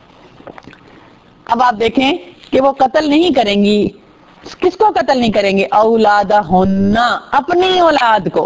اب آپ دیکھیں کہ وہ قتل نہیں کریں گی. کس کو قتل نہیں کریں گے؟ اولادہن، اپنی اولاد کو.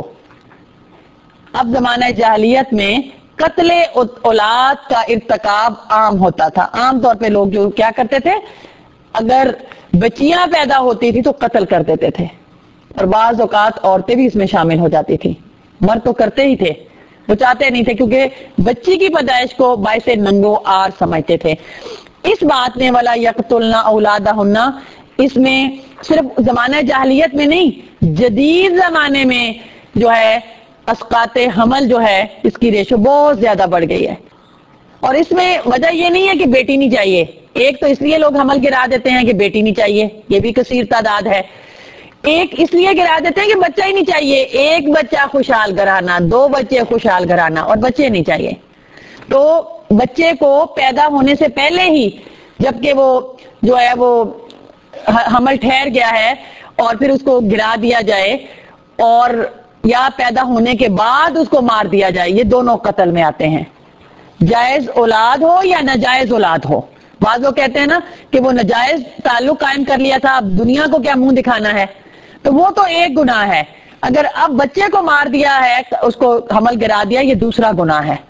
اب زمانہ جاہلیت میں قتل اولاد کا ارتکاب عام ہوتا تھا. عام طور پہ لوگ جو کیا کرتے تھے، اگر بچیاں پیدا ہوتی تھی تو قتل کر دیتے تھے، اور بعض اوقات عورتیں بھی اس میں شامل ہو جاتی تھی. مرد تو کرتے ہی تھے، وہ چاہتے نہیں تھے کیونکہ بچی کی پیدائش کو باعث ننگو آر سمجھتے تھے. اس بات میں ولا یقتلنا اولادہن، اس میں صرف زمانہ جاہلیت میں نہیں، جدید زمانے میں جو ہے اسقاط حمل جو ہے اس کی ریشو بہت زیادہ بڑھ گئی ہے. اور اس میں وجہ یہ نہیں ہے کہ بیٹی نہیں چاہیے. ایک تو اس لیے لوگ حمل گرا دیتے ہیں کہ بیٹی نہیں چاہیے، یہ بھی کثیر تعداد ہے. ایک اس لیے گرا دیتے ہیں کہ بچہ ہی نہیں چاہیے. ایک بچہ خوشحال گھرانا، دو بچے خوشحال گھرانا، اور بچے نہیں چاہیے. تو بچے کو پیدا ہونے سے پہلے ہی جبکہ وہ جو ہے وہ حمل ٹھہر گیا ہے اور پھر اس کو گرا دیا جائے، اور یا پیدا ہونے کے بعد اس کو مار دیا جائے، یہ دونوں قتل میں آتے ہیں. جائز اولاد ہو یا ناجائز اولاد ہو. بعض لوگ کہتے ہیں نا کہ وہ ناجائز تعلق قائم کر لیا تھا، اب دنیا کو کیا منہ دکھانا ہے، تو وہ تو ایک گناہ ہے. اگر اب بچے کو مار دیا ہے، اس کو حمل گرا دیا، یہ دوسرا گناہ ہے.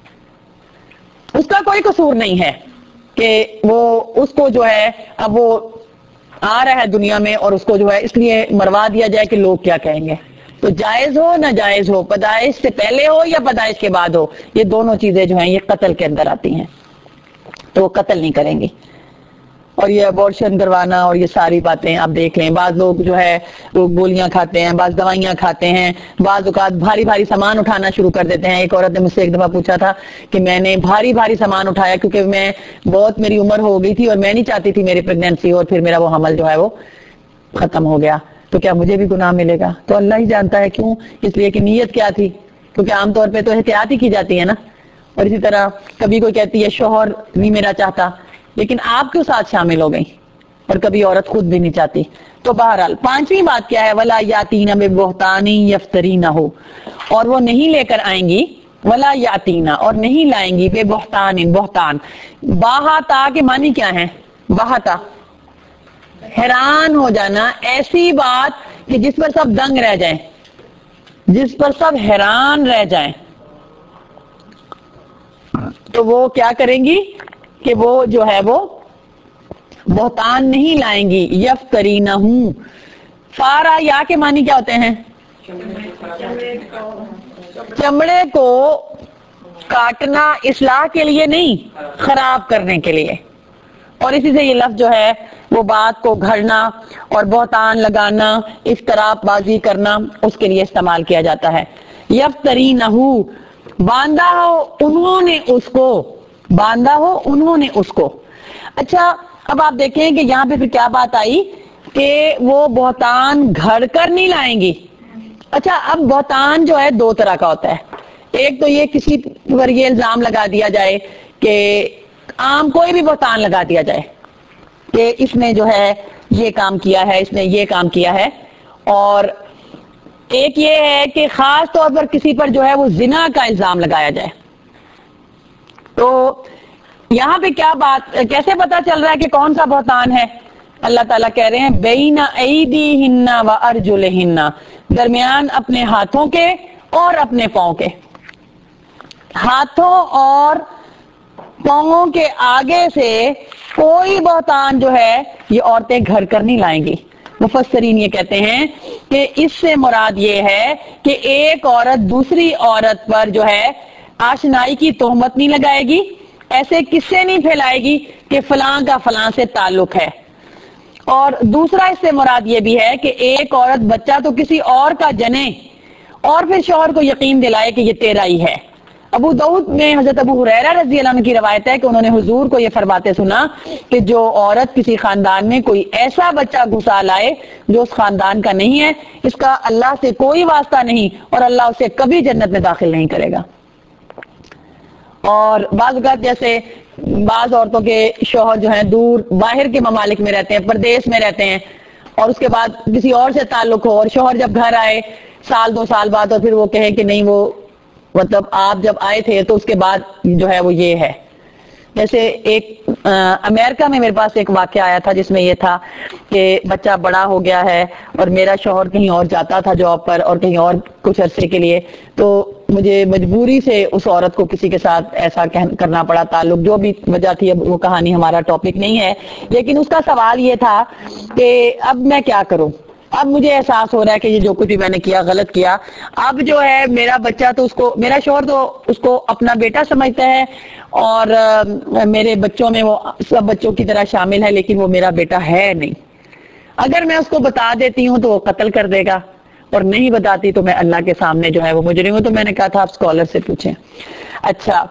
اس کا کوئی قصور نہیں ہے کہ وہ اس کو جو ہے اب وہ آ رہا ہے دنیا میں اور اس کو جو ہے اس لیے مروا دیا جائے کہ لوگ کیا کہیں گے. تو جائز ہو نہ جائز ہو، پیدائش سے پہلے ہو یا پیدائش کے بعد ہو، یہ دونوں چیزیں جو ہیں یہ قتل کے اندر آتی ہیں، تو وہ قتل نہیں کریں گی. اور یہ ابورشن کروانا اور یہ ساری باتیں آپ دیکھ لیں. بعض لوگ جو ہے وہ گولیاں کھاتے ہیں، بعض دوائیاں کھاتے ہیں، بعض اوقات بھاری بھاری سامان اٹھانا شروع کر دیتے ہیں. ایک عورت نے مجھ سے ایک دفعہ پوچھا تھا کہ میں نے بھاری بھاری سامان اٹھایا کیونکہ میں بہت میری عمر ہو گئی تھی اور میں نہیں چاہتی تھی میری پریگنینسی اور پھر میرا وہ حمل جو ہے وہ ختم ہو گیا، تو کیا مجھے بھی گناہ ملے گا؟ تو اللہ ہی جانتا ہے کیوں، اس لیے کہ نیت کیا تھی، کیونکہ عام طور پہ تو احتیاط ہی کی جاتی ہے نا. اور اسی طرح کبھی کوئی کہتی ہے شوہر نہیں میرا چاہتا، لیکن آپ کیوں ساتھ شامل ہو گئی، اور کبھی عورت خود بھی نہیں چاہتی. تو بہرحال پانچویں بات کیا ہے؟ ولا یاتین ببہتان یفترینہ، اور وہ نہیں لے کر آئیں گی، ولا یاتینا، اور نہیں لائیں گی، بے بہتان، بہتان. باہتا کے معنی کیا ہے؟ باہتا حیران ہو جانا، ایسی بات کہ جس پر سب دنگ رہ جائیں، جس پر سب حیران رہ جائیں. تو وہ کیا کریں گی کہ وہ جو ہے وہ بہتان نہیں لائیں گی. یفترینہ، فارا یا کے معنی کیا ہوتے ہیں؟ چمڑے کو کاٹنا اصلاح کے لیے نہیں، خراب کرنے کے لیے. اور اسی سے یہ لفظ جو ہے وہ بات کو گھڑنا اور بہتان لگانا، افتراء بازی کرنا، اس کے لیے استعمال کیا جاتا ہے. یفترینہ، باندھا ہو انہوں نے اس کو، باندھا ہو انہوں نے اس کو. اچھا اب آپ دیکھیں کہ یہاں پہ پھر کیا بات آئی کہ وہ بہتان گھڑ کر نہیں لائیں گی. اچھا اب بہتان جو ہے دو طرح کا ہوتا ہے. ایک تو یہ کسی پر یہ الزام لگا دیا جائے کہ عام کوئی بھی بہتان لگا دیا جائے کہ اس نے جو ہے یہ کام کیا ہے، اس نے یہ کام کیا ہے. اور ایک یہ ہے کہ خاص طور پر کسی پر جو ہے وہ زنا کا الزام لگایا جائے. تو یہاں پہ کیا بات، کیسے پتا چل رہا ہے کہ کون سا بہتان ہے؟ اللہ تعالیٰ کہہ رہے ہیں بین ایدیہن و ارجلہن، درمیان اپنے ہاتھوں کے اور اپنے پاؤں کے. ہاتھوں اور پاؤں کے آگے سے کوئی بہتان جو ہے یہ عورتیں گھر کر نہیں لائیں گی. مفسرین یہ کہتے ہیں کہ اس سے مراد یہ ہے کہ ایک عورت دوسری عورت پر جو ہے آشنائی کی تہمت نہیں لگائے گی، ایسے قصے نہیں پھیلائے گی کہ فلاں کا فلاں سے تعلق ہے. اور دوسرا اس سے مراد یہ بھی ہے کہ ایک عورت بچہ تو کسی اور کا جنے اور پھر شوہر کو یقین دلائے کہ یہ تیرا ہی ہے. ابو داؤد میں حضرت ابو ہریرہ رضی اللہ عنہ کی روایت ہے کہ انہوں نے حضور کو یہ فرماتے سنا کہ جو عورت کسی خاندان میں کوئی ایسا بچہ گھسا لائے جو اس خاندان کا نہیں ہے، اس کا اللہ سے کوئی واسطہ نہیں اور اللہ اسے کبھی جنت میں داخل نہیں کرے گا. اور بعض اوقات جیسے بعض عورتوں کے شوہر جو ہیں دور باہر کے ممالک میں رہتے ہیں، پردیس میں رہتے ہیں، اور اس کے بعد کسی اور سے تعلق ہو اور شوہر جب گھر آئے سال دو سال بعد اور پھر وہ کہے کہ نہیں وہ مطلب آپ جب آئے تھے تو اس کے بعد جو ہے وہ یہ ہے. جیسے ایک امریکہ میں میرے پاس ایک واقعہ آیا تھا جس میں یہ تھا کہ بچہ بڑا ہو گیا ہے اور میرا شوہر کہیں اور جاتا تھا جاب پر اور کہیں اور کچھ عرصے کے لیے، تو مجھے مجبوری سے اس عورت کو کسی کے ساتھ ایسا کرنا پڑا تعلق، جو بھی وجہ تھی اب وہ کہانی ہمارا ٹاپک نہیں ہے، لیکن اس کا سوال یہ تھا کہ اب میں کیا کروں. اب مجھے احساس ہو رہا ہے کہ یہ جو کچھ بھی میں نے کیا غلط کیا. اب جو ہے میرا بچہ تو اس کو میرا شوہر تو اس کو اپنا بیٹا سمجھتا ہے اور میرے بچوں میں وہ سب بچوں کی طرح شامل ہے، لیکن وہ میرا بیٹا ہے نہیں. اگر میں اس کو بتا دیتی ہوں تو وہ قتل کر دے گا اور نہیں بتاتی تو میں اللہ کے سامنے جو ہے وہ مجرم ہوں. تو میں نے کہا تھا آپ اسکالر سے پوچھیں. اچھا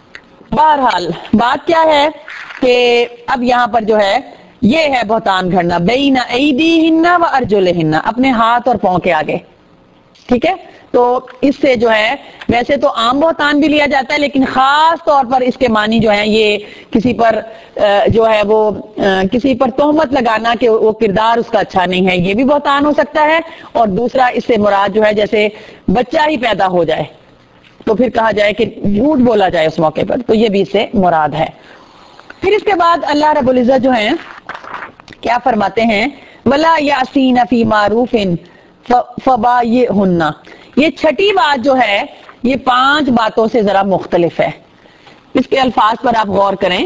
بہرحال بات کیا ہے کہ اب یہاں پر جو ہے یہ ہے بہتان گھڑنا بین ایدیہن و ارجلہن، اپنے ہاتھ اور پاؤں کے آگے. ٹھیک ہے، تو اس سے جو ہے ویسے تو عام بہتان بھی لیا جاتا ہے، لیکن خاص طور پر اس کے معنی جو ہے یہ کسی پر جو ہے وہ کسی پر تہمت لگانا کہ وہ کردار اس کا اچھا نہیں ہے، یہ بھی بہتان ہو سکتا ہے. اور دوسرا اس سے مراد جو ہے جیسے بچہ ہی پیدا ہو جائے تو پھر کہا جائے کہ جھوٹ بولا جائے اس موقع پر، تو یہ بھی اس سے مراد ہے. پھر اس کے بعد اللہ رب العزت جو ہیں کیا فرماتے ہیں، وَلَا يَعْصِينَ فِي مَعْرُوفٍ فَبَايِعْهُنَّ. یہ چھٹی بات جو ہے یہ پانچ باتوں سے ذرا مختلف ہے. اس کے الفاظ پر آپ غور کریں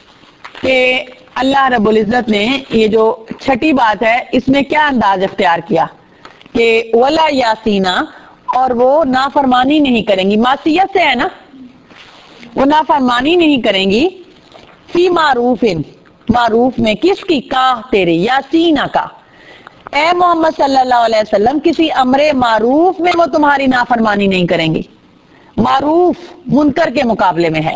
کہ اللہ رب العزت نے یہ جو چھٹی بات ہے اس میں کیا انداز اختیار کیا کہ وَلَا يَعْصِينَ، اور وہ نافرمانی نہیں کریں گی. معصیت سے ہے نا، وہ نافرمانی نہیں کریں گی. فی معروف، معروف میں کس کی؟ کا تیرے، یاسینہ کا. اے محمد صلی اللہ علیہ وسلم کسی امر معروف میں وہ تمہاری نافرمانی نہیں کریں گی. معروف منکر کے مقابلے میں ہے.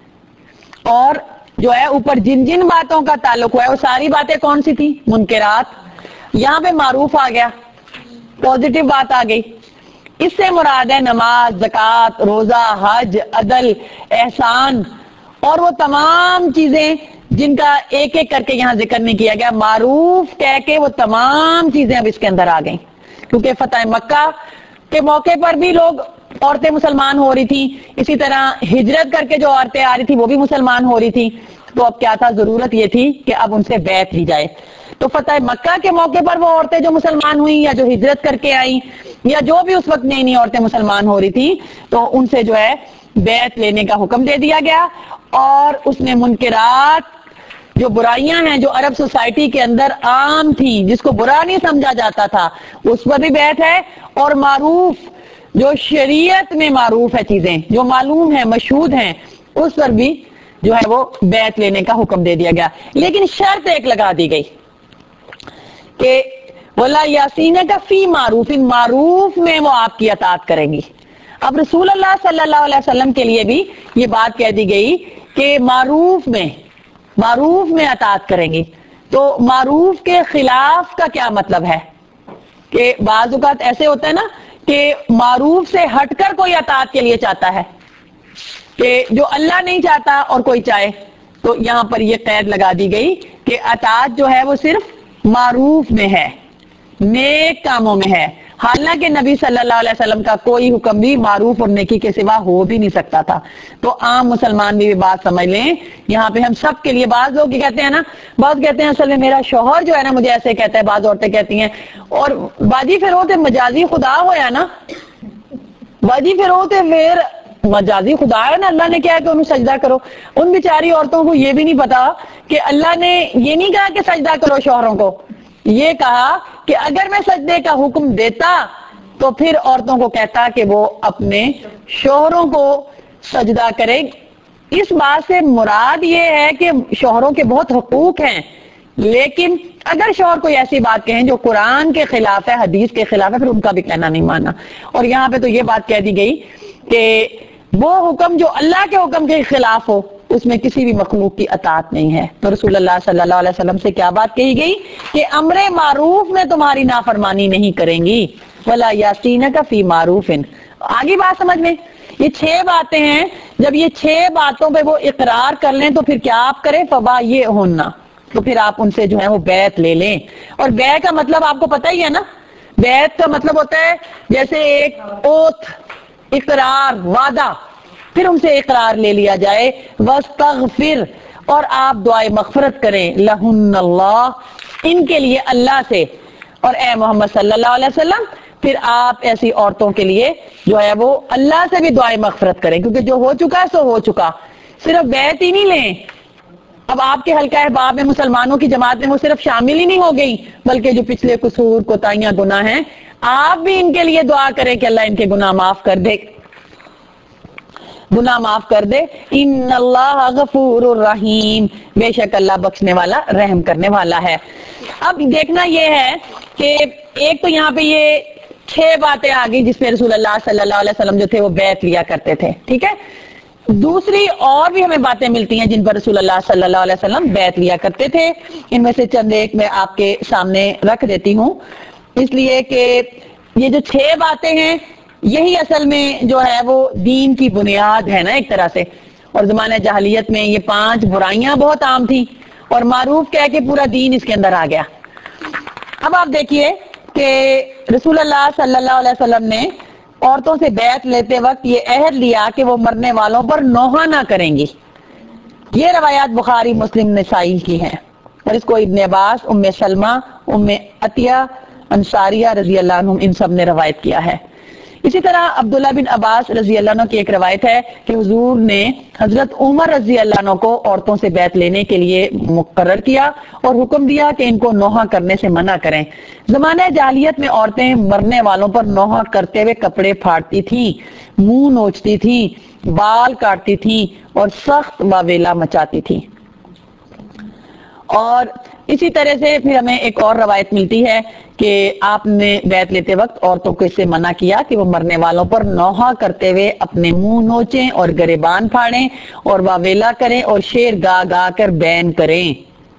اور جو ہے اوپر جن جن باتوں کا تعلق ہوا ہے وہ ساری باتیں کون سی تھی؟ منکرات. یہاں پہ معروف آ گیا، پازیٹیو بات آ گئی. اس سے مراد ہے نماز، زکوٰۃ، روزہ، حج، عدل، احسان اور وہ تمام چیزیں جن کا ایک ایک کر کے یہاں ذکر نہیں کیا گیا. معروف کہہ کے وہ تمام چیزیں اب اس کے اندر آ گئیں، کیونکہ فتح مکہ کے موقع پر بھی لوگ عورتیں مسلمان ہو رہی تھیں، اسی طرح ہجرت کر کے جو عورتیں آ رہی تھیں وہ بھی مسلمان ہو رہی تھیں. تو اب کیا تھا، ضرورت یہ تھی کہ اب ان سے بیعت لی جائے. تو فتح مکہ کے موقع پر وہ عورتیں جو مسلمان ہوئیں یا جو ہجرت کر کے آئیں یا جو بھی اس وقت نئی نئی عورتیں مسلمان ہو رہی تھیں تو ان سے جو ہے بیعت لینے کا حکم دے دیا گیا. اور اس نے منکرات جو برائیاں ہیں جو عرب سوسائٹی کے اندر عام تھیں جس کو برا نہیں سمجھا جاتا تھا اس پر بھی بیعت ہے. اور معروف جو شریعت میں معروف ہے چیزیں جو معلوم ہیں مشہود ہیں اس پر بھی جو ہے وہ بیعت لینے کا حکم دے دیا گیا. لیکن شرط ایک لگا دی گئی کہ وَلَا يَعْصِينَكَ فِي مَعْرُوفٍ، معروف میں وہ آپ کی اطاعت کریں گی. اب رسول اللہ صلی اللہ علیہ وسلم کے لیے بھی یہ بات کہہ دی گئی کہ معروف میں معروف میں اطاعت کریں گی. تو معروف کے خلاف کا کیا مطلب ہے کہ بعض اوقات ایسے ہوتا ہے نا کہ معروف سے ہٹ کر کوئی اطاعت کے لیے چاہتا ہے کہ جو اللہ نہیں چاہتا اور کوئی چاہے. تو یہاں پر یہ قید لگا دی گئی کہ اطاعت جو ہے وہ صرف معروف میں ہے، نیک کاموں میں ہے. حالانکہ نبی صلی اللہ علیہ وسلم کا کوئی حکم بھی معروف اور نیکی کے سوا ہو بھی نہیں سکتا تھا. تو عام مسلمان بھی بات سمجھ لیں یہاں پہ ہم سب کے لیے. بعض لوگ کہتے ہیں نا، بعض کہتے ہیں اصل میں میرا شوہر جو ہے نا مجھے ایسے کہتا ہے، بعض عورتیں کہتی ہیں. اور باجی پھر وہ تے مجازی خدا ہویا نا، باجی پھر وہ تے پھر مجازی خدا ہے نا، اللہ نے کیا ہے کہ انہوں سجدہ کرو. ان بیچاری عورتوں کو یہ بھی نہیں پتا کہ اللہ نے یہ نہیں کہا کہ سجدہ کرو شوہروں کو، یہ کہا کہ اگر میں سجدے کا حکم دیتا تو پھر عورتوں کو کہتا کہ وہ اپنے شوہروں کو سجدہ کرے. اس بات سے مراد یہ ہے کہ شوہروں کے بہت حقوق ہیں، لیکن اگر شوہر کوئی ایسی بات کہیں جو قرآن کے خلاف ہے، حدیث کے خلاف ہے، پھر ان کا بھی کہنا نہیں ماننا. اور یہاں پہ تو یہ بات کہہ دی گئی کہ وہ حکم جو اللہ کے حکم کے خلاف ہو اس میں کسی بھی مخلوق کی اطاعت نہیں ہے. تو رسول اللہ صلی اللہ علیہ وسلم سے کیا بات کہی گئی کہ امر معروف میں تمہاری نافرمانی نہیں کریں گی. وَلَا يَعْصِينَكَ فِي مَعْرُوفٍ. آگے بات سمجھ میں یہ چھ باتیں ہیں. جب یہ چھ باتوں پہ وہ اقرار کر لیں تو پھر کیا آپ کریں؟ فبا یہ ہونا، تو پھر آپ ان سے جو ہے وہ بیعت لے لیں. اور بیعت کا مطلب آپ کو پتہ ہی ہے نا، بیعت کا مطلب ہوتا ہے جیسے ایک اوتھ، اقرار، وعدہ، پھر ان سے اقرار لے لیا جائے. وَاسْتَغْفِرْ، اور آپ دعائے مغفرت کریں، لَهُنَّ اللَّهُ، ان کے لیے اللہ سے. اور اے محمد صلی اللہ علیہ وسلم پھر آپ ایسی عورتوں کے لیے جو ہے وہ اللہ سے بھی دعائے مغفرت کریں، کیونکہ جو ہو چکا ہے سو ہو چکا. صرف بیعت ہی نہیں لیں، اب آپ کے حلقہ احباب میں مسلمانوں کی جماعت میں وہ صرف شامل ہی نہیں ہو گئی، بلکہ جو پچھلے قصور کوتاہیاں گناہ ہیں آپ بھی ان کے لیے دعا کریں کہ اللہ ان کے گناہ معاف کر دے، گناہ معاف کر دے. ان اللہ غفور الرحیم، بے شک اللہ بخشنے والا رحم کرنے والا ہے. اب دیکھنا یہ ہے کہ ایک تو یہاں پہ یہ چھ باتیں آ گئی جس میں رسول اللہ صلی اللہ علیہ وسلم جو تھے وہ بیعت لیا کرتے تھے، ٹھیک ہے. دوسری اور بھی ہمیں باتیں ملتی ہیں جن پر رسول اللہ صلی اللہ علیہ وسلم بیعت لیا کرتے تھے. ان میں سے چند ایک میں آپ کے سامنے رکھ دیتی ہوں، اس لیے کہ یہ جو چھ باتیں ہیں یہی اصل میں جو ہے وہ دین کی بنیاد ہے نا ایک طرح سے. اور زمانہ جاہلیت میں یہ پانچ برائیاں بہت عام تھیں اور معروف کہہ کے پورا دین اس کے اندر آ گیا. اب آپ دیکھیے کہ رسول اللہ صلی اللہ علیہ وسلم نے عورتوں سے بیعت لیتے وقت یہ عہد لیا کہ وہ مرنے والوں پر نوحہ نہ کریں گی. یہ روایات بخاری، مسلم، نسائی کی ہیں، اور اس کو ابن عباس، ام سلمہ، ام عطیہ انصاریہ رضی اللہ عنہم ان سب نے روایت کیا ہے. اسی طرح عبداللہ بن عباس رضی اللہ عنہ کی ایک روایت ہے کہ حضور نے حضرت عمر رضی اللہ عنہ کو عورتوں سے بیعت لینے کے لیے مقرر کیا اور حکم دیا کہ ان کو نوحہ کرنے سے منع کریں. زمانہ جاہلیت میں عورتیں مرنے والوں پر نوحہ کرتے ہوئے کپڑے پھاڑتی تھیں، منہ نوچتی تھیں، بال کاٹتی تھیں اور سخت واویلا مچاتی تھیں. اور اسی طرح سے پھر ہمیں ایک اور روایت ملتی ہے کہ آپ نے بیعت لیتے وقت عورتوں کو اس سے منع کیا کہ وہ مرنے والوں پر نوحہ کرتے ہوئے اپنے منہ نوچیں اور گریبان پھاڑیں اور واویلا کریں اور شعر گا گا کر بین کریں.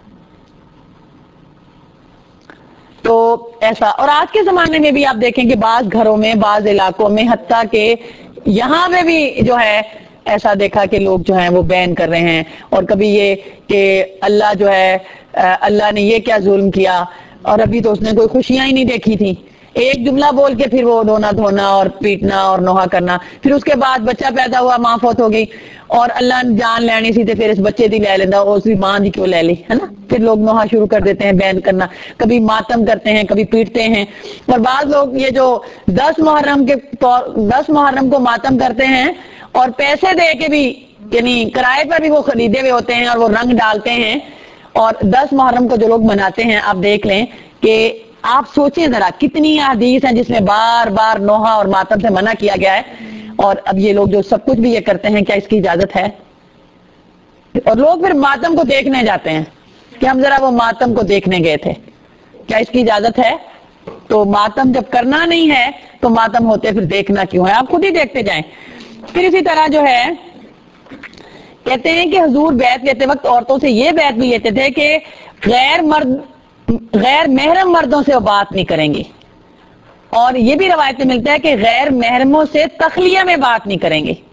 تو ایسا، اور آج کے زمانے میں بھی آپ دیکھیں کہ بعض گھروں میں، بعض علاقوں میں، حتیٰ کہ یہاں میں بھی جو ہے ایسا دیکھا کہ لوگ جو ہیں وہ بین کر رہے ہیں. اور کبھی یہ کہ اللہ جو ہے اللہ نے یہ کیا ظلم کیا، اور ابھی تو اس نے کوئی خوشیاں ہی نہیں دیکھی تھی، ایک جملہ بول کے پھر وہ رونا دھونا اور پیٹنا اور نوحہ کرنا. پھر اس کے بعد بچہ پیدا ہوا، ماں فوت ہو گئی اور اللہ نے جان لینی سی تے پھر اس بچے دی لے لینا، اس کی ماں دی کیوں لے لی، ہے نا. پھر لوگ نوحہ شروع کر دیتے ہیں، بین کرنا، کبھی ماتم کرتے ہیں، کبھی پیٹتے ہیں. اور بعض لوگ یہ جو دس محرم کے دس محرم کو ماتم کرتے ہیں اور پیسے دے کے بھی، یعنی کرائے پر بھی وہ خریدے ہوئے ہوتے ہیں اور وہ رنگ ڈالتے ہیں. اور دس محرم کو جو لوگ مناتے ہیں آپ دیکھ لیں کہ آپ سوچیں ذرا کتنی احادیث ہیں جس میں بار بار نوحہ اور ماتم سے منع کیا گیا ہے. اور اب یہ لوگ جو سب کچھ بھی یہ کرتے ہیں، کیا اس کی اجازت ہے؟ اور لوگ پھر ماتم کو دیکھنے جاتے ہیں کہ ہم ذرا وہ ماتم کو دیکھنے گئے تھے، کیا اس کی اجازت ہے؟ تو ماتم جب کرنا نہیں ہے تو ماتم ہوتے پھر دیکھنا کیوں ہے؟ آپ خود ہی دیکھتے جائیں. پھر اسی طرح جو ہے کہتے ہیں کہ حضور بیعت لیتے وقت عورتوں سے یہ بیعت بھی لیتے تھے کہ غیر مرد غیر محرم مردوں سے وہ بات نہیں کریں گے. اور یہ بھی روایت میں ملتا ہے کہ غیر محرموں سے تخلیہ میں بات نہیں کریں گے.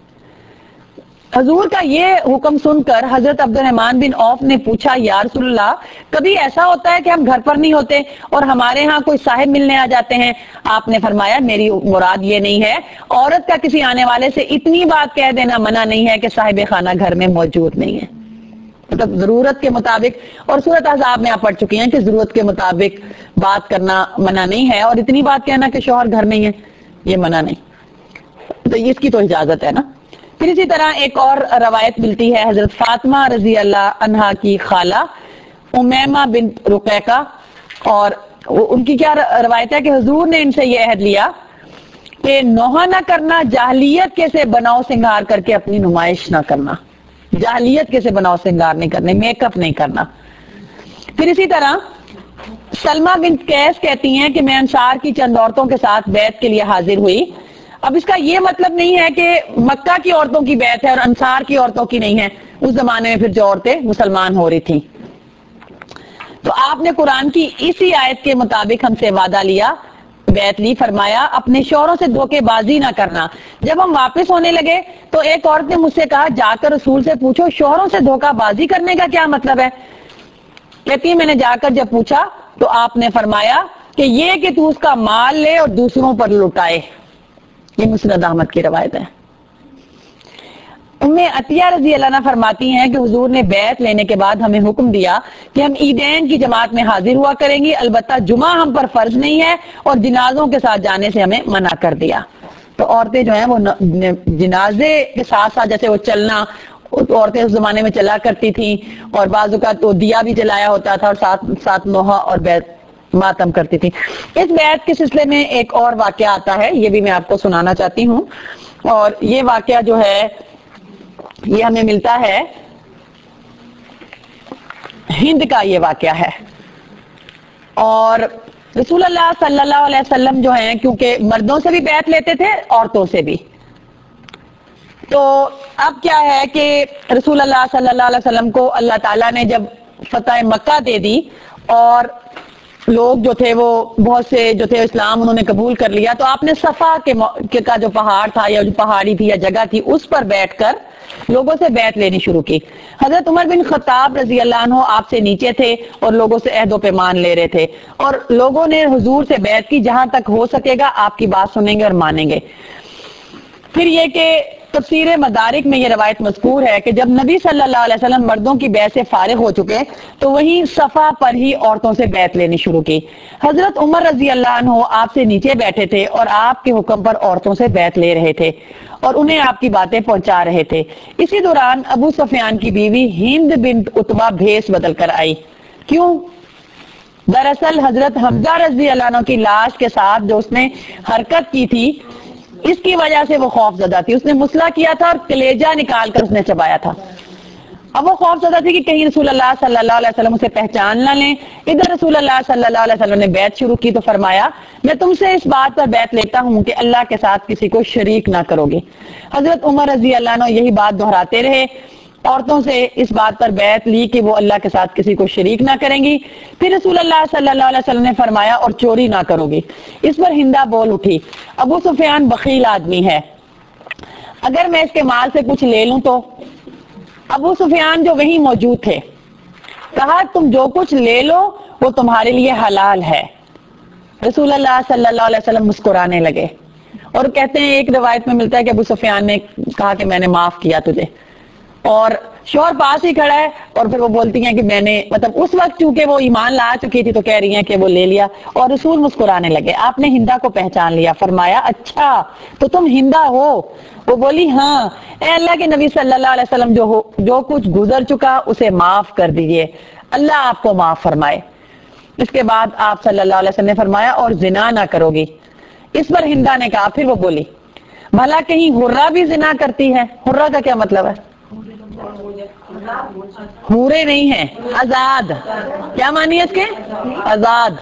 حضور کا یہ حکم سن کر حضرت عبد الرحمن بن عوف نے پوچھا، یا رسول اللہ، کبھی ایسا ہوتا ہے کہ ہم گھر پر نہیں ہوتے اور ہمارے ہاں کوئی صاحب ملنے آ جاتے ہیں؟ آپ نے فرمایا، میری مراد یہ نہیں ہے، عورت کا کسی آنے والے سے اتنی بات کہہ دینا منع نہیں ہے کہ صاحب خانہ گھر میں موجود نہیں ہے. مطلب ضرورت کے مطابق، اور سورۃ احزاب میں آپ پڑھ چکی ہیں کہ ضرورت کے مطابق بات کرنا منع نہیں ہے، اور اتنی بات کہنا کہ شوہر گھر نہیں ہے یہ منع نہیں، تو اس کی تو اجازت ہے نا. پھر اسی طرح ایک اور روایت ملتی ہے حضرت فاطمہ رضی اللہ عنہا کی خالہ امیمہ بنت رقیقہ، اور ان کی کیا روایت ہے کہ حضور نے ان سے یہ عہد لیا کہ نوحہ نہ کرنا، جاہلیت کے سے بناؤ سنگار کر کے اپنی نمائش نہ کرنا، جاہلیت کے سے بناؤ سنگار نہیں کرنے، میک اپ نہیں کرنا. پھر اسی طرح سلمہ بنت قیس کہتی ہیں کہ میں انصار کی چند عورتوں کے ساتھ بیعت کے لیے حاضر ہوئی. اب اس کا یہ مطلب نہیں ہے کہ مکہ کی عورتوں کی بیعت ہے اور انصار کی عورتوں کی نہیں ہے، اس زمانے میں پھر جو عورتیں مسلمان ہو رہی تھیں. تو آپ نے قرآن کی اسی آیت کے مطابق ہم سے وعدہ لیا، بیعت لی. فرمایا اپنے شوہروں سے دھوکے بازی نہ کرنا. جب ہم واپس ہونے لگے تو ایک عورت نے مجھ سے کہا جا کر رسول سے پوچھو شوہروں سے دھوکہ بازی کرنے کا کیا مطلب ہے. کہتی ہے میں نے جا کر جب پوچھا تو آپ نے فرمایا کہ یہ کہ تو اس کا مال لے اور دوسروں پر لٹائے. یہ مسند احمد کی روایت ہے. ام عطیہ رضی اللہ عنہ فرماتی ہیں کہ حضور نے بیعت لینے کے بعد ہمیں حکم دیا کہ ہم عیدین کی جماعت میں حاضر ہوا کریں گی, البتہ جمعہ ہم پر فرض نہیں ہے, اور جنازوں کے ساتھ جانے سے ہمیں منع کر دیا. تو عورتیں جو ہیں وہ جنازے کے ساتھ ساتھ جیسے وہ چلنا, عورتیں اس زمانے میں چلا کرتی تھیں, اور بعض اوقات تو دیا بھی جلایا ہوتا تھا اور ساتھ ساتھ نوحہ اور بیعت ماتم کرتی تھی. اس بیعت کے سلسلے میں ایک اور واقعہ آتا ہے, یہ بھی میں آپ کو سنانا چاہتی ہوں. اور یہ واقعہ جو ہے یہ ہمیں ملتا ہے ہند کا, یہ واقعہ ہے. اور رسول اللہ صلی اللہ علیہ وسلم جو ہیں کیونکہ مردوں سے بھی بیعت لیتے تھے عورتوں سے بھی, تو اب کیا ہے کہ رسول اللہ صلی اللہ علیہ وسلم کو اللہ تعالیٰ نے جب فتح مکہ دے دی اور لوگ جو تھے وہ بہت سے جو تھے اسلام انہوں نے قبول کر لیا, تو آپ نے صفا کے کا جو پہاڑ تھا یا جو پہاڑی تھی یا جگہ تھی اس پر بیٹھ کر لوگوں سے بیعت لینی شروع کی. حضرت عمر بن خطاب رضی اللہ عنہ آپ سے نیچے تھے اور لوگوں سے عہد و پیمان لے رہے تھے, اور لوگوں نے حضور سے بیعت کی جہاں تک ہو سکے گا آپ کی بات سنیں گے اور مانیں گے. پھر یہ کہ تفسیر مدارک میں یہ روایت مذکور ہے کہ جب نبی صلی اللہ علیہ وسلم مردوں کی بیعت سے فارغ ہو چکے تو وہیں صفا پر ہی عورتوں سے بیعت لینی شروع کی. حضرت عمر رضی اللہ عنہ آپ سے نیچے بیٹھے تھے اور آپ کے حکم پر عورتوں سے بیعت لے رہے تھے اور انہیں آپ کی باتیں پہنچا رہے تھے. اسی دوران ابو سفیان کی بیوی ہند بنت عتبہ بھیس بدل کر آئی. کیوں؟ دراصل حضرت حمزہ رضی اللہ عنہ کی لاش کے ساتھ جو اس نے حرکت کی تھی اس کی وجہ سے وہ خوف زدہ تھی. اس نے مسئلہ کیا تھا اور کلیجہ نکال کر اس نے چبایا تھا. اب وہ خوف زدہ تھی کہ کہیں رسول اللہ صلی اللہ علیہ وسلم اسے پہچان نہ لیں. ادھر رسول اللہ صلی اللہ علیہ وسلم نے بیعت شروع کی تو فرمایا میں تم سے اس بات پر بیعت لیتا ہوں کہ اللہ کے ساتھ کسی کو شریک نہ کرو گے. حضرت عمر رضی اللہ عنہ یہی بات دہراتے رہے, عورتوں سے اس بات پر بیعت لی کہ وہ اللہ کے ساتھ کسی کو شریک نہ کریں گی. پھر رسول اللہ صلی اللہ علیہ وسلم نے فرمایا اور چوری نہ کرو گی. اس پر ہندا بول اٹھی ابو سفیان بخیل آدمی ہے, اگر میں اس کے مال سے کچھ لے لوں تو. ابو سفیان جو وہیں موجود تھے کہا تم جو کچھ لے لو وہ تمہارے لیے حلال ہے. رسول اللہ صلی اللہ علیہ وسلم مسکرانے لگے اور کہتے ہیں ایک روایت میں ملتا ہے کہ ابو سفیان نے کہا کہ میں نے معاف کیا تجھے, اور شوہر پاس ہی کھڑا ہے اور پھر وہ بولتی ہیں کہ میں نے مطلب اس وقت چونکہ وہ ایمان لا چکی تھی تو کہہ رہی ہیں کہ وہ لے لیا, اور رسول مسکرانے لگے. آپ نے ہندا کو پہچان لیا, فرمایا اچھا تو تم ہندا ہو. وہ بولی ہاں, اے اللہ کے نبی صلی اللہ علیہ وسلم جو ہو جو کچھ گزر چکا اسے معاف کر دیجئے, اللہ آپ کو معاف فرمائے. اس کے بعد آپ صلی اللہ علیہ وسلم نے فرمایا اور زنا نہ کرو گی. اس پر ہندا نے کہا, پھر وہ بولی بھلا کہیں حرہ بھی زنا کرتی ہے؟ حرہ کا کیا مطلب ہے؟ حورے نہیں ہیں, آزاد. کیا معنی ہے اس کے؟ آزاد.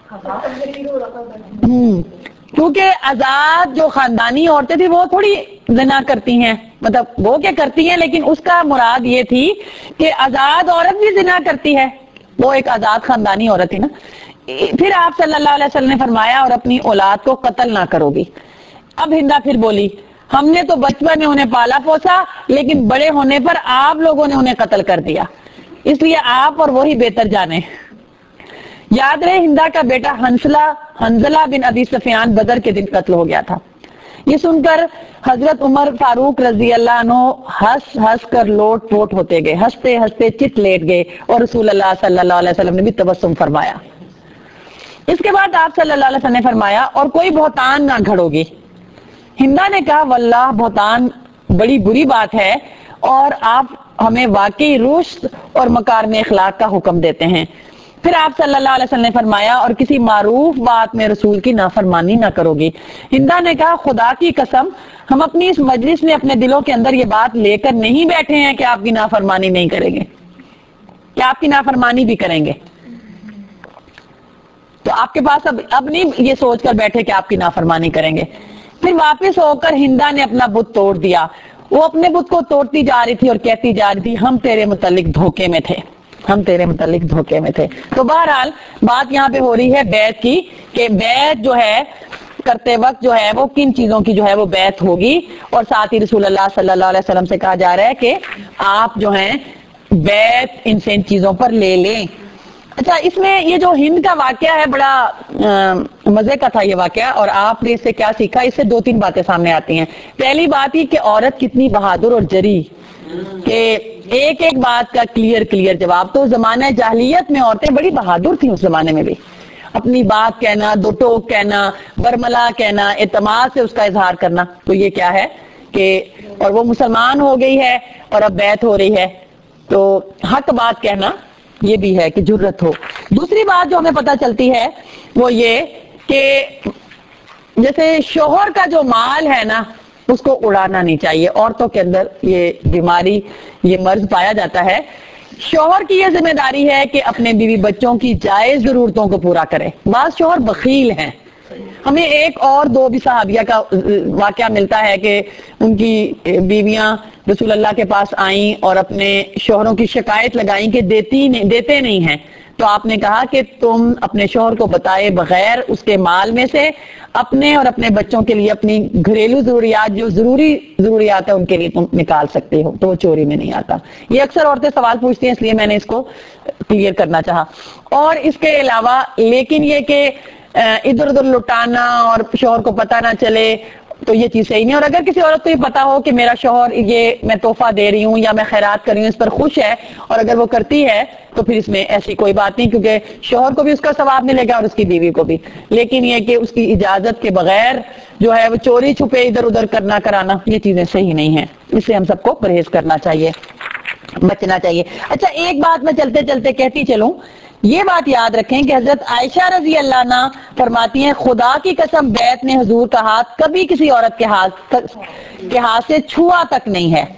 ہم کیونکہ آزاد جو خاندانی عورتیں تھیں وہ تھوڑی زنا کرتی ہیں, مطلب وہ کیا کرتی ہیں لیکن اس کا مراد یہ تھی کہ آزاد عورت بھی زنا کرتی ہے, وہ ایک آزاد خاندانی عورت تھی نا. پھر آپ صلی اللہ علیہ وسلم نے فرمایا اور اپنی اولاد کو قتل نہ کرو گی. اب ہندا پھر بولی ہم نے تو بچپن میں انہیں پالا پوسا لیکن بڑے ہونے پر آپ لوگوں نے انہیں قتل کر دیا, اس لیے آپ اور وہی بہتر جانے. یاد رہے ہندا کا بیٹا حنزلہ حنزلہ بن ابی سفیان بدر کے دن قتل ہو گیا تھا. یہ سن کر حضرت عمر فاروق رضی اللہ عنہ ہنس ہنس کر لوٹ پوٹ ہوتے گئے, ہنستے ہنستے چت لیٹ گئے, اور رسول اللہ صلی اللہ علیہ وسلم نے بھی تبسم فرمایا. اس کے بعد آپ صلی اللہ علیہ وسلم نے فرمایا اور کوئی بہتان نہ گھڑو گی. ہندا نے کہا واللہ بہتان بڑی بری بات ہے, اور آپ ہمیں واقعی رشد اور مکارم اخلاق کا حکم دیتے ہیں. پھر آپ صلی اللہ علیہ وسلم نے فرمایا اور کسی معروف بات میں رسول کی نافرمانی نہ کرو گی. ہندا نے کہا خدا کی قسم ہم اپنی اس مجلس میں اپنے دلوں کے اندر یہ بات لے کر نہیں بیٹھے ہیں کہ آپ کی نافرمانی نہیں کریں گے, کہ آپ کی نافرمانی بھی کریں گے. تو آپ کے پاس اب اب نہیں یہ سوچ کر بیٹھے کہ آپ کی نافرمانی کریں گے. پھر واپس ہو کر ہندا نے اپنا بت توڑ دیا. وہ اپنے بت کو توڑتی جا رہی تھی اور کہتی جا رہی تھی ہم تیرے متعلق دھوکے میں تھے. ہم تیرے متعلق دھوکے میں تھے. تو بہرحال بات یہاں پہ ہو رہی ہے بیعت کی کہ بیعت جو ہے کرتے وقت جو ہے وہ کن چیزوں کی جو ہے وہ بیعت ہوگی, اور ساتھ ہی رسول اللہ صلی اللہ علیہ وسلم سے کہا جا رہا ہے کہ آپ جو ہیں بیعت ان سے ان چیزوں پر لے لیں. اچھا, اس میں یہ جو ہند کا واقعہ ہے بڑا مزے کا تھا یہ واقعہ, اور آپ نے اس سے کیا سیکھا؟ اس سے دو تین باتیں سامنے آتی ہیں. پہلی بات یہ کہ عورت کتنی بہادر اور جری, کہ ایک ایک بات کا کلیئر کلیئر جواب. تو زمانہ جاہلیت میں عورتیں بڑی بہادر تھیں اس زمانے میں بھی, اپنی بات کہنا, دو ٹوک کہنا, برملا کہنا, اعتماد سے اس کا اظہار کرنا. تو یہ کیا ہے کہ اور وہ مسلمان ہو گئی ہے اور اب بیعت ہو رہی ہے, تو حق بات کہنا یہ بھی ہے کہ جرت ہو. دوسری بات جو ہمیں پتہ چلتی ہے وہ یہ کہ جیسے شوہر کا جو مال ہے نا اس کو اڑانا نہیں چاہیے. عورتوں کے اندر یہ بیماری, یہ مرض پایا جاتا ہے. شوہر کی یہ ذمہ داری ہے کہ اپنے بیوی بچوں کی جائز ضرورتوں کو پورا کرے. بعض شوہر بخیل ہیں. ہمیں ایک اور دو بھی صحابیہ کا واقعہ ملتا ہے کہ ان کی بیویاں رسول اللہ کے پاس آئیں اور اپنے شوہروں کی شکایت لگائیں کہ دیتی نہیں, دیتے نہیں ہیں. تو آپ نے کہا کہ تم اپنے شوہر کو بتائے بغیر اس کے مال میں سے اپنے اور اپنے بچوں کے لیے اپنی گھریلو ضروریات جو ضروری ضروریات ہیں ان کے لیے تم نکال سکتے ہو, تو وہ چوری میں نہیں آتا. یہ اکثر عورتیں سوال پوچھتی ہیں, اس لیے میں نے اس کو کلیئر کرنا چاہا. اور اس کے علاوہ لیکن یہ کہ ادھر ادھر لٹانا اور شوہر کو پتہ نہ چلے تو یہ چیز صحیح نہیں. اور اگر کسی عورت کو یہ پتا ہو کہ میرا شوہر یہ میں تحفہ دے رہی ہوں یا میں خیرات کر رہی ہوں اس پر خوش ہے, اور اگر وہ کرتی ہے تو پھر اس میں ایسی کوئی بات نہیں, کیونکہ شوہر کو بھی اس کا ثواب ملے گا اور اس کی بیوی کو بھی. لیکن یہ کہ اس کی اجازت کے بغیر جو ہے وہ چوری چھپے ادھر ادھر کرنا کرانا یہ چیزیں صحیح نہیں ہیں. اس سے ہم سب کو پرہیز کرنا چاہیے, بچنا چاہیے. اچھا, ایک بات میں چلتے چلتے کہتی چلوں, یہ بات یاد رکھیں کہ حضرت عائشہ رضی اللہ عنہا فرماتی ہیں خدا کی قسم بیعت نے حضور کا ہاتھ کبھی کسی عورت کے ہاتھ کے ہاتھ سے چھوا تک نہیں ہے.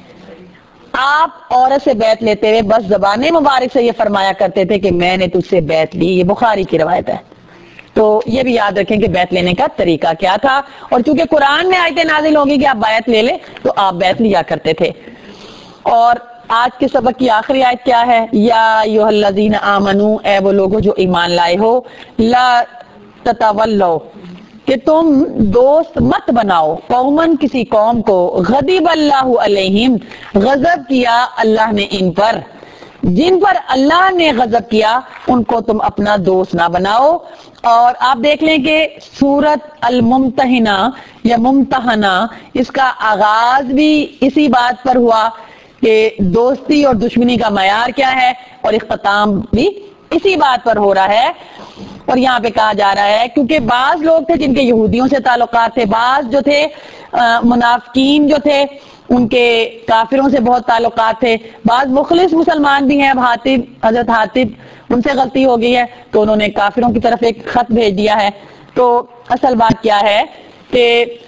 آپ عورت سے بیعت لیتے ہوئے بس زبان مبارک سے یہ فرمایا کرتے تھے کہ میں نے تجھ سے بیعت لی. یہ بخاری کی روایت ہے. تو یہ بھی یاد رکھیں کہ بیعت لینے کا طریقہ کیا تھا, اور چونکہ قرآن میں آیتیں نازل ہوگی کہ آپ بیعت لے لیں تو آپ بیعت لیا کرتے تھے. اور آج کے سبق کی آخری آیت کیا ہے؟ یا ایھا الذین آمنو, اے وہ لوگو جو ایمان لائے ہو, لا تتولوا, کہ تم دوست مت بناؤ, قومن کسی قوم کو, غضب اللہ علیہم, غضب کیا اللہ نے ان پر, جن پر اللہ نے غضب کیا ان کو تم اپنا دوست نہ بناؤ. اور آپ دیکھ لیں کہ سورۃ الممتحنہ یا ممتحنہ اس کا آغاز بھی اسی بات پر ہوا کہ دوستی اور دشمنی کا معیار کیا ہے, اور اختتام بھی اسی بات پر ہو رہا ہے. اور یہاں پہ کہا جا رہا ہے کیونکہ بعض لوگ تھے جن کے یہودیوں سے تعلقات تھے, بعض جو تھے منافقین جو تھے ان کے کافروں سے بہت تعلقات تھے, بعض مخلص مسلمان بھی ہیں. اب حاتب, حضرت حاتب ان سے غلطی ہو گئی ہے تو انہوں نے کافروں کی طرف ایک خط بھیج دیا ہے. تو اصل بات کیا ہے کہ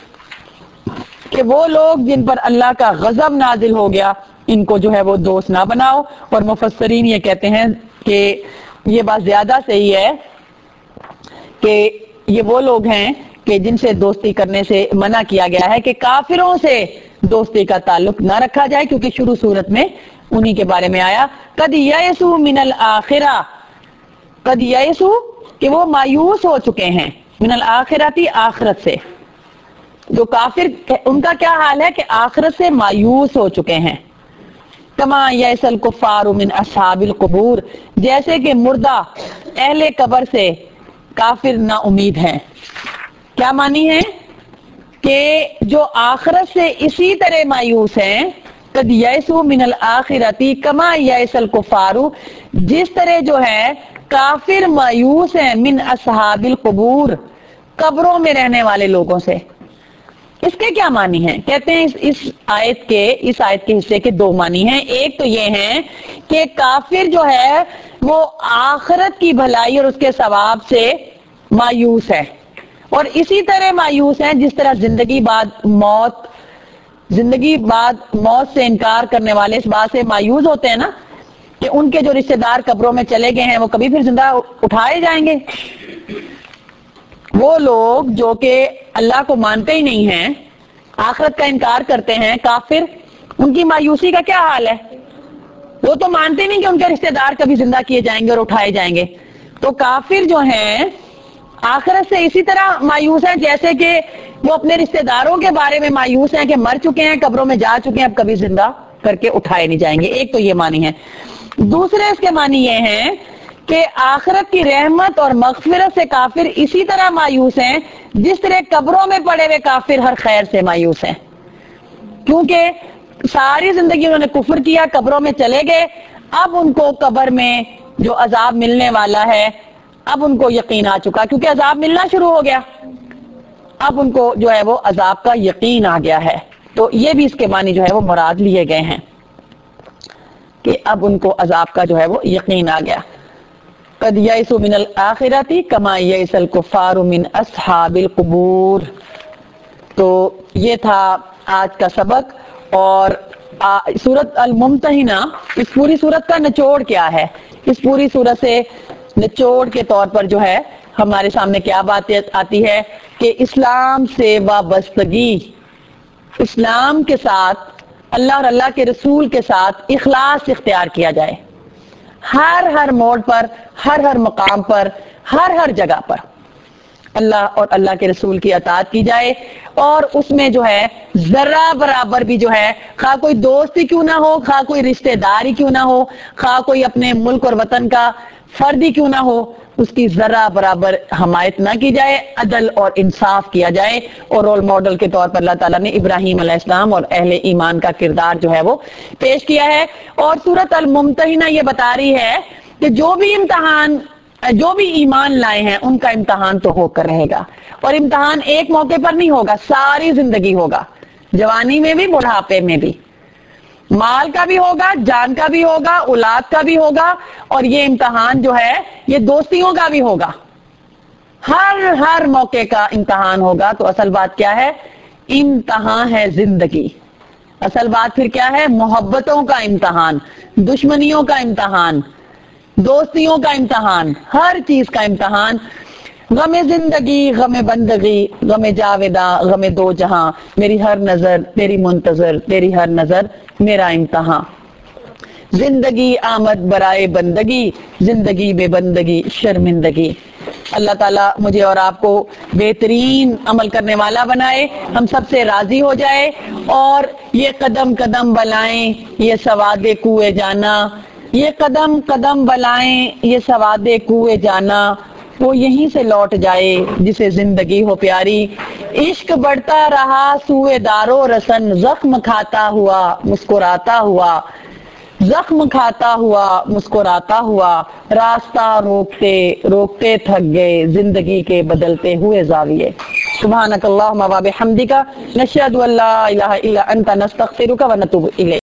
کہ وہ لوگ جن پر اللہ کا غضب نازل ہو گیا ان کو جو ہے وہ دوست نہ بناؤ. اور مفسرین یہ کہتے ہیں کہ یہ بات زیادہ صحیح ہے کہ یہ وہ لوگ ہیں کہ جن سے دوستی کرنے سے منع کیا گیا ہے, کہ کافروں سے دوستی کا تعلق نہ رکھا جائے, کیونکہ شروع صورت میں انہی کے بارے میں آیا قد یئسوا من الآخرہ, قد یئسوا کہ وہ مایوس ہو چکے ہیں, من الآخرتی آخرت سے. جو کافر ان کا کیا حال ہے کہ آخرت سے مایوس ہو چکے ہیں. کما یئس الکفار من اصحاب القبور, جیسے کہ مردہ اہل قبر سے کافر نا امید ہیں. کیا معنی ہے کہ جو آخرت سے اسی طرح مایوس ہیں, قد یئسوا من الآخرتی کما یئس الکفار, جس طرح جو ہے کافر مایوس ہیں من اصحاب القبور, قبروں میں رہنے والے لوگوں سے. اس کے کیا معنی ہیں؟ کہتے ہیں اس, اس آیت کے اس آیت کے حصے کے دو معنی ہیں. ایک تو یہ ہے کہ کافر جو ہے وہ آخرت کی بھلائی اور اس کے ثواب سے مایوس ہے, اور اسی طرح مایوس ہیں جس طرح زندگی بعد موت, زندگی بعد موت سے انکار کرنے والے اس بات سے مایوس ہوتے ہیں نا کہ ان کے جو رشتہ دار قبروں میں چلے گئے ہیں وہ کبھی پھر زندہ اٹھائے جائیں گے. وہ لوگ جو کہ اللہ کو مانتے ہی نہیں ہیں, آخرت کا انکار کرتے ہیں, کافر, ان کی مایوسی کا کیا حال ہے؟ وہ تو مانتے نہیں کہ ان کے رشتہ دار کبھی زندہ کیے جائیں گے اور اٹھائے جائیں گے. تو کافر جو ہیں آخرت سے اسی طرح مایوس ہیں جیسے کہ وہ اپنے رشتہ داروں کے بارے میں مایوس ہیں کہ مر چکے ہیں، قبروں میں جا چکے ہیں، اب کبھی زندہ کر کے اٹھائے نہیں جائیں گے. ایک تو یہ معنی ہے. دوسرے اس کے معنی یہ ہیں کہ آخرت کی رحمت اور مغفرت سے کافر اسی طرح مایوس ہیں جس طرح قبروں میں پڑے ہوئے کافر ہر خیر سے مایوس ہیں، کیونکہ ساری زندگی انہوں نے کفر کیا، قبروں میں چلے گئے، اب ان کو قبر میں جو عذاب ملنے والا ہے اب ان کو یقین آ چکا کیونکہ عذاب ملنا شروع ہو گیا، اب ان کو جو ہے وہ عذاب کا یقین آ گیا ہے. تو یہ بھی اس کے معنی جو ہے وہ مراد لیے گئے ہیں کہ اب ان کو عذاب کا جو ہے وہ یقین آ گیا. قد یئسوا من الآخرۃ کما یئس الکفار من اصحاب القبور. تو یہ تھا آج کا سبق. اور سورۃ الممتحنہ، اس پوری سورت کا نچوڑ کیا ہے؟ اس پوری سورت سے نچوڑ کے طور پر جو ہے ہمارے سامنے کیا بات آتی ہے کہ اسلام سے وابستگی، اسلام کے ساتھ اللہ اور اللہ کے رسول کے ساتھ اخلاص اختیار کیا جائے، ہر ہر موڑ پر، ہر ہر مقام پر، ہر ہر جگہ پر اللہ اور اللہ کے رسول کی اطاعت کی جائے، اور اس میں جو ہے ذرہ برابر بھی جو ہے خواہ کوئی دوست ہی کیوں نہ ہو، خواہ کوئی رشتہ دار ہی کیوں نہ ہو، خواہ کوئی اپنے ملک اور وطن کا فرد ہی کیوں نہ ہو، اس کی ذرہ برابر حمایت نہ کی جائے، عدل اور انصاف کیا جائے. اور رول ماڈل کے طور پر اللہ تعالیٰ نے ابراہیم علیہ السلام اور اہل ایمان کا کردار جو ہے وہ پیش کیا ہے. اور سورۃ الممتحنہ یہ بتا رہی ہے کہ جو بھی امتحان، جو بھی ایمان لائے ہیں ان کا امتحان تو ہو کر رہے گا، اور امتحان ایک موقع پر نہیں ہوگا، ساری زندگی ہوگا، جوانی میں بھی، بڑھاپے میں بھی، مال کا بھی ہوگا، جان کا بھی ہوگا، اولاد کا بھی ہوگا، اور یہ امتحان جو ہے یہ دوستیوں کا بھی ہوگا، ہر ہر موقع کا امتحان ہوگا. تو اصل بات کیا ہے؟ امتحان ہے زندگی. اصل بات پھر کیا ہے؟ محبتوں کا امتحان، دشمنیوں کا امتحان، دوستیوں کا امتحان، ہر چیز کا امتحان. غم زندگی، غم بندگی، غم جاویداں، غم دو جہاں، میری ہر نظر تیری منتظر، تیری ہر نظر میرا امتحان. زندگی آمد برائے بندگی، زندگی بے بندگی شرمندگی. اللہ تعالیٰ مجھے اور آپ کو بہترین عمل کرنے والا بنائے، ہم سب سے راضی ہو جائے، اور یہ قدم قدم بلائیں یہ سواد کوئے جانا، یہ قدم قدم بلائیں یہ سواد کوئے جانا، وہ یہیں سے لوٹ جائے جسے زندگی ہو پیاری. عشق بڑھتا رہا سوئے دارو رسن، زخم کھاتا ہوا مسکراتا ہوا، زخم کھاتا ہوا مسکراتا ہوا، راستہ روکتے روکتے تھک گئے زندگی کے بدلتے ہوئے زاویے. سبحانک اللہم و بحمدک، نشہد ان لا الہ الا انت، نستغفرک و نتوب الیک.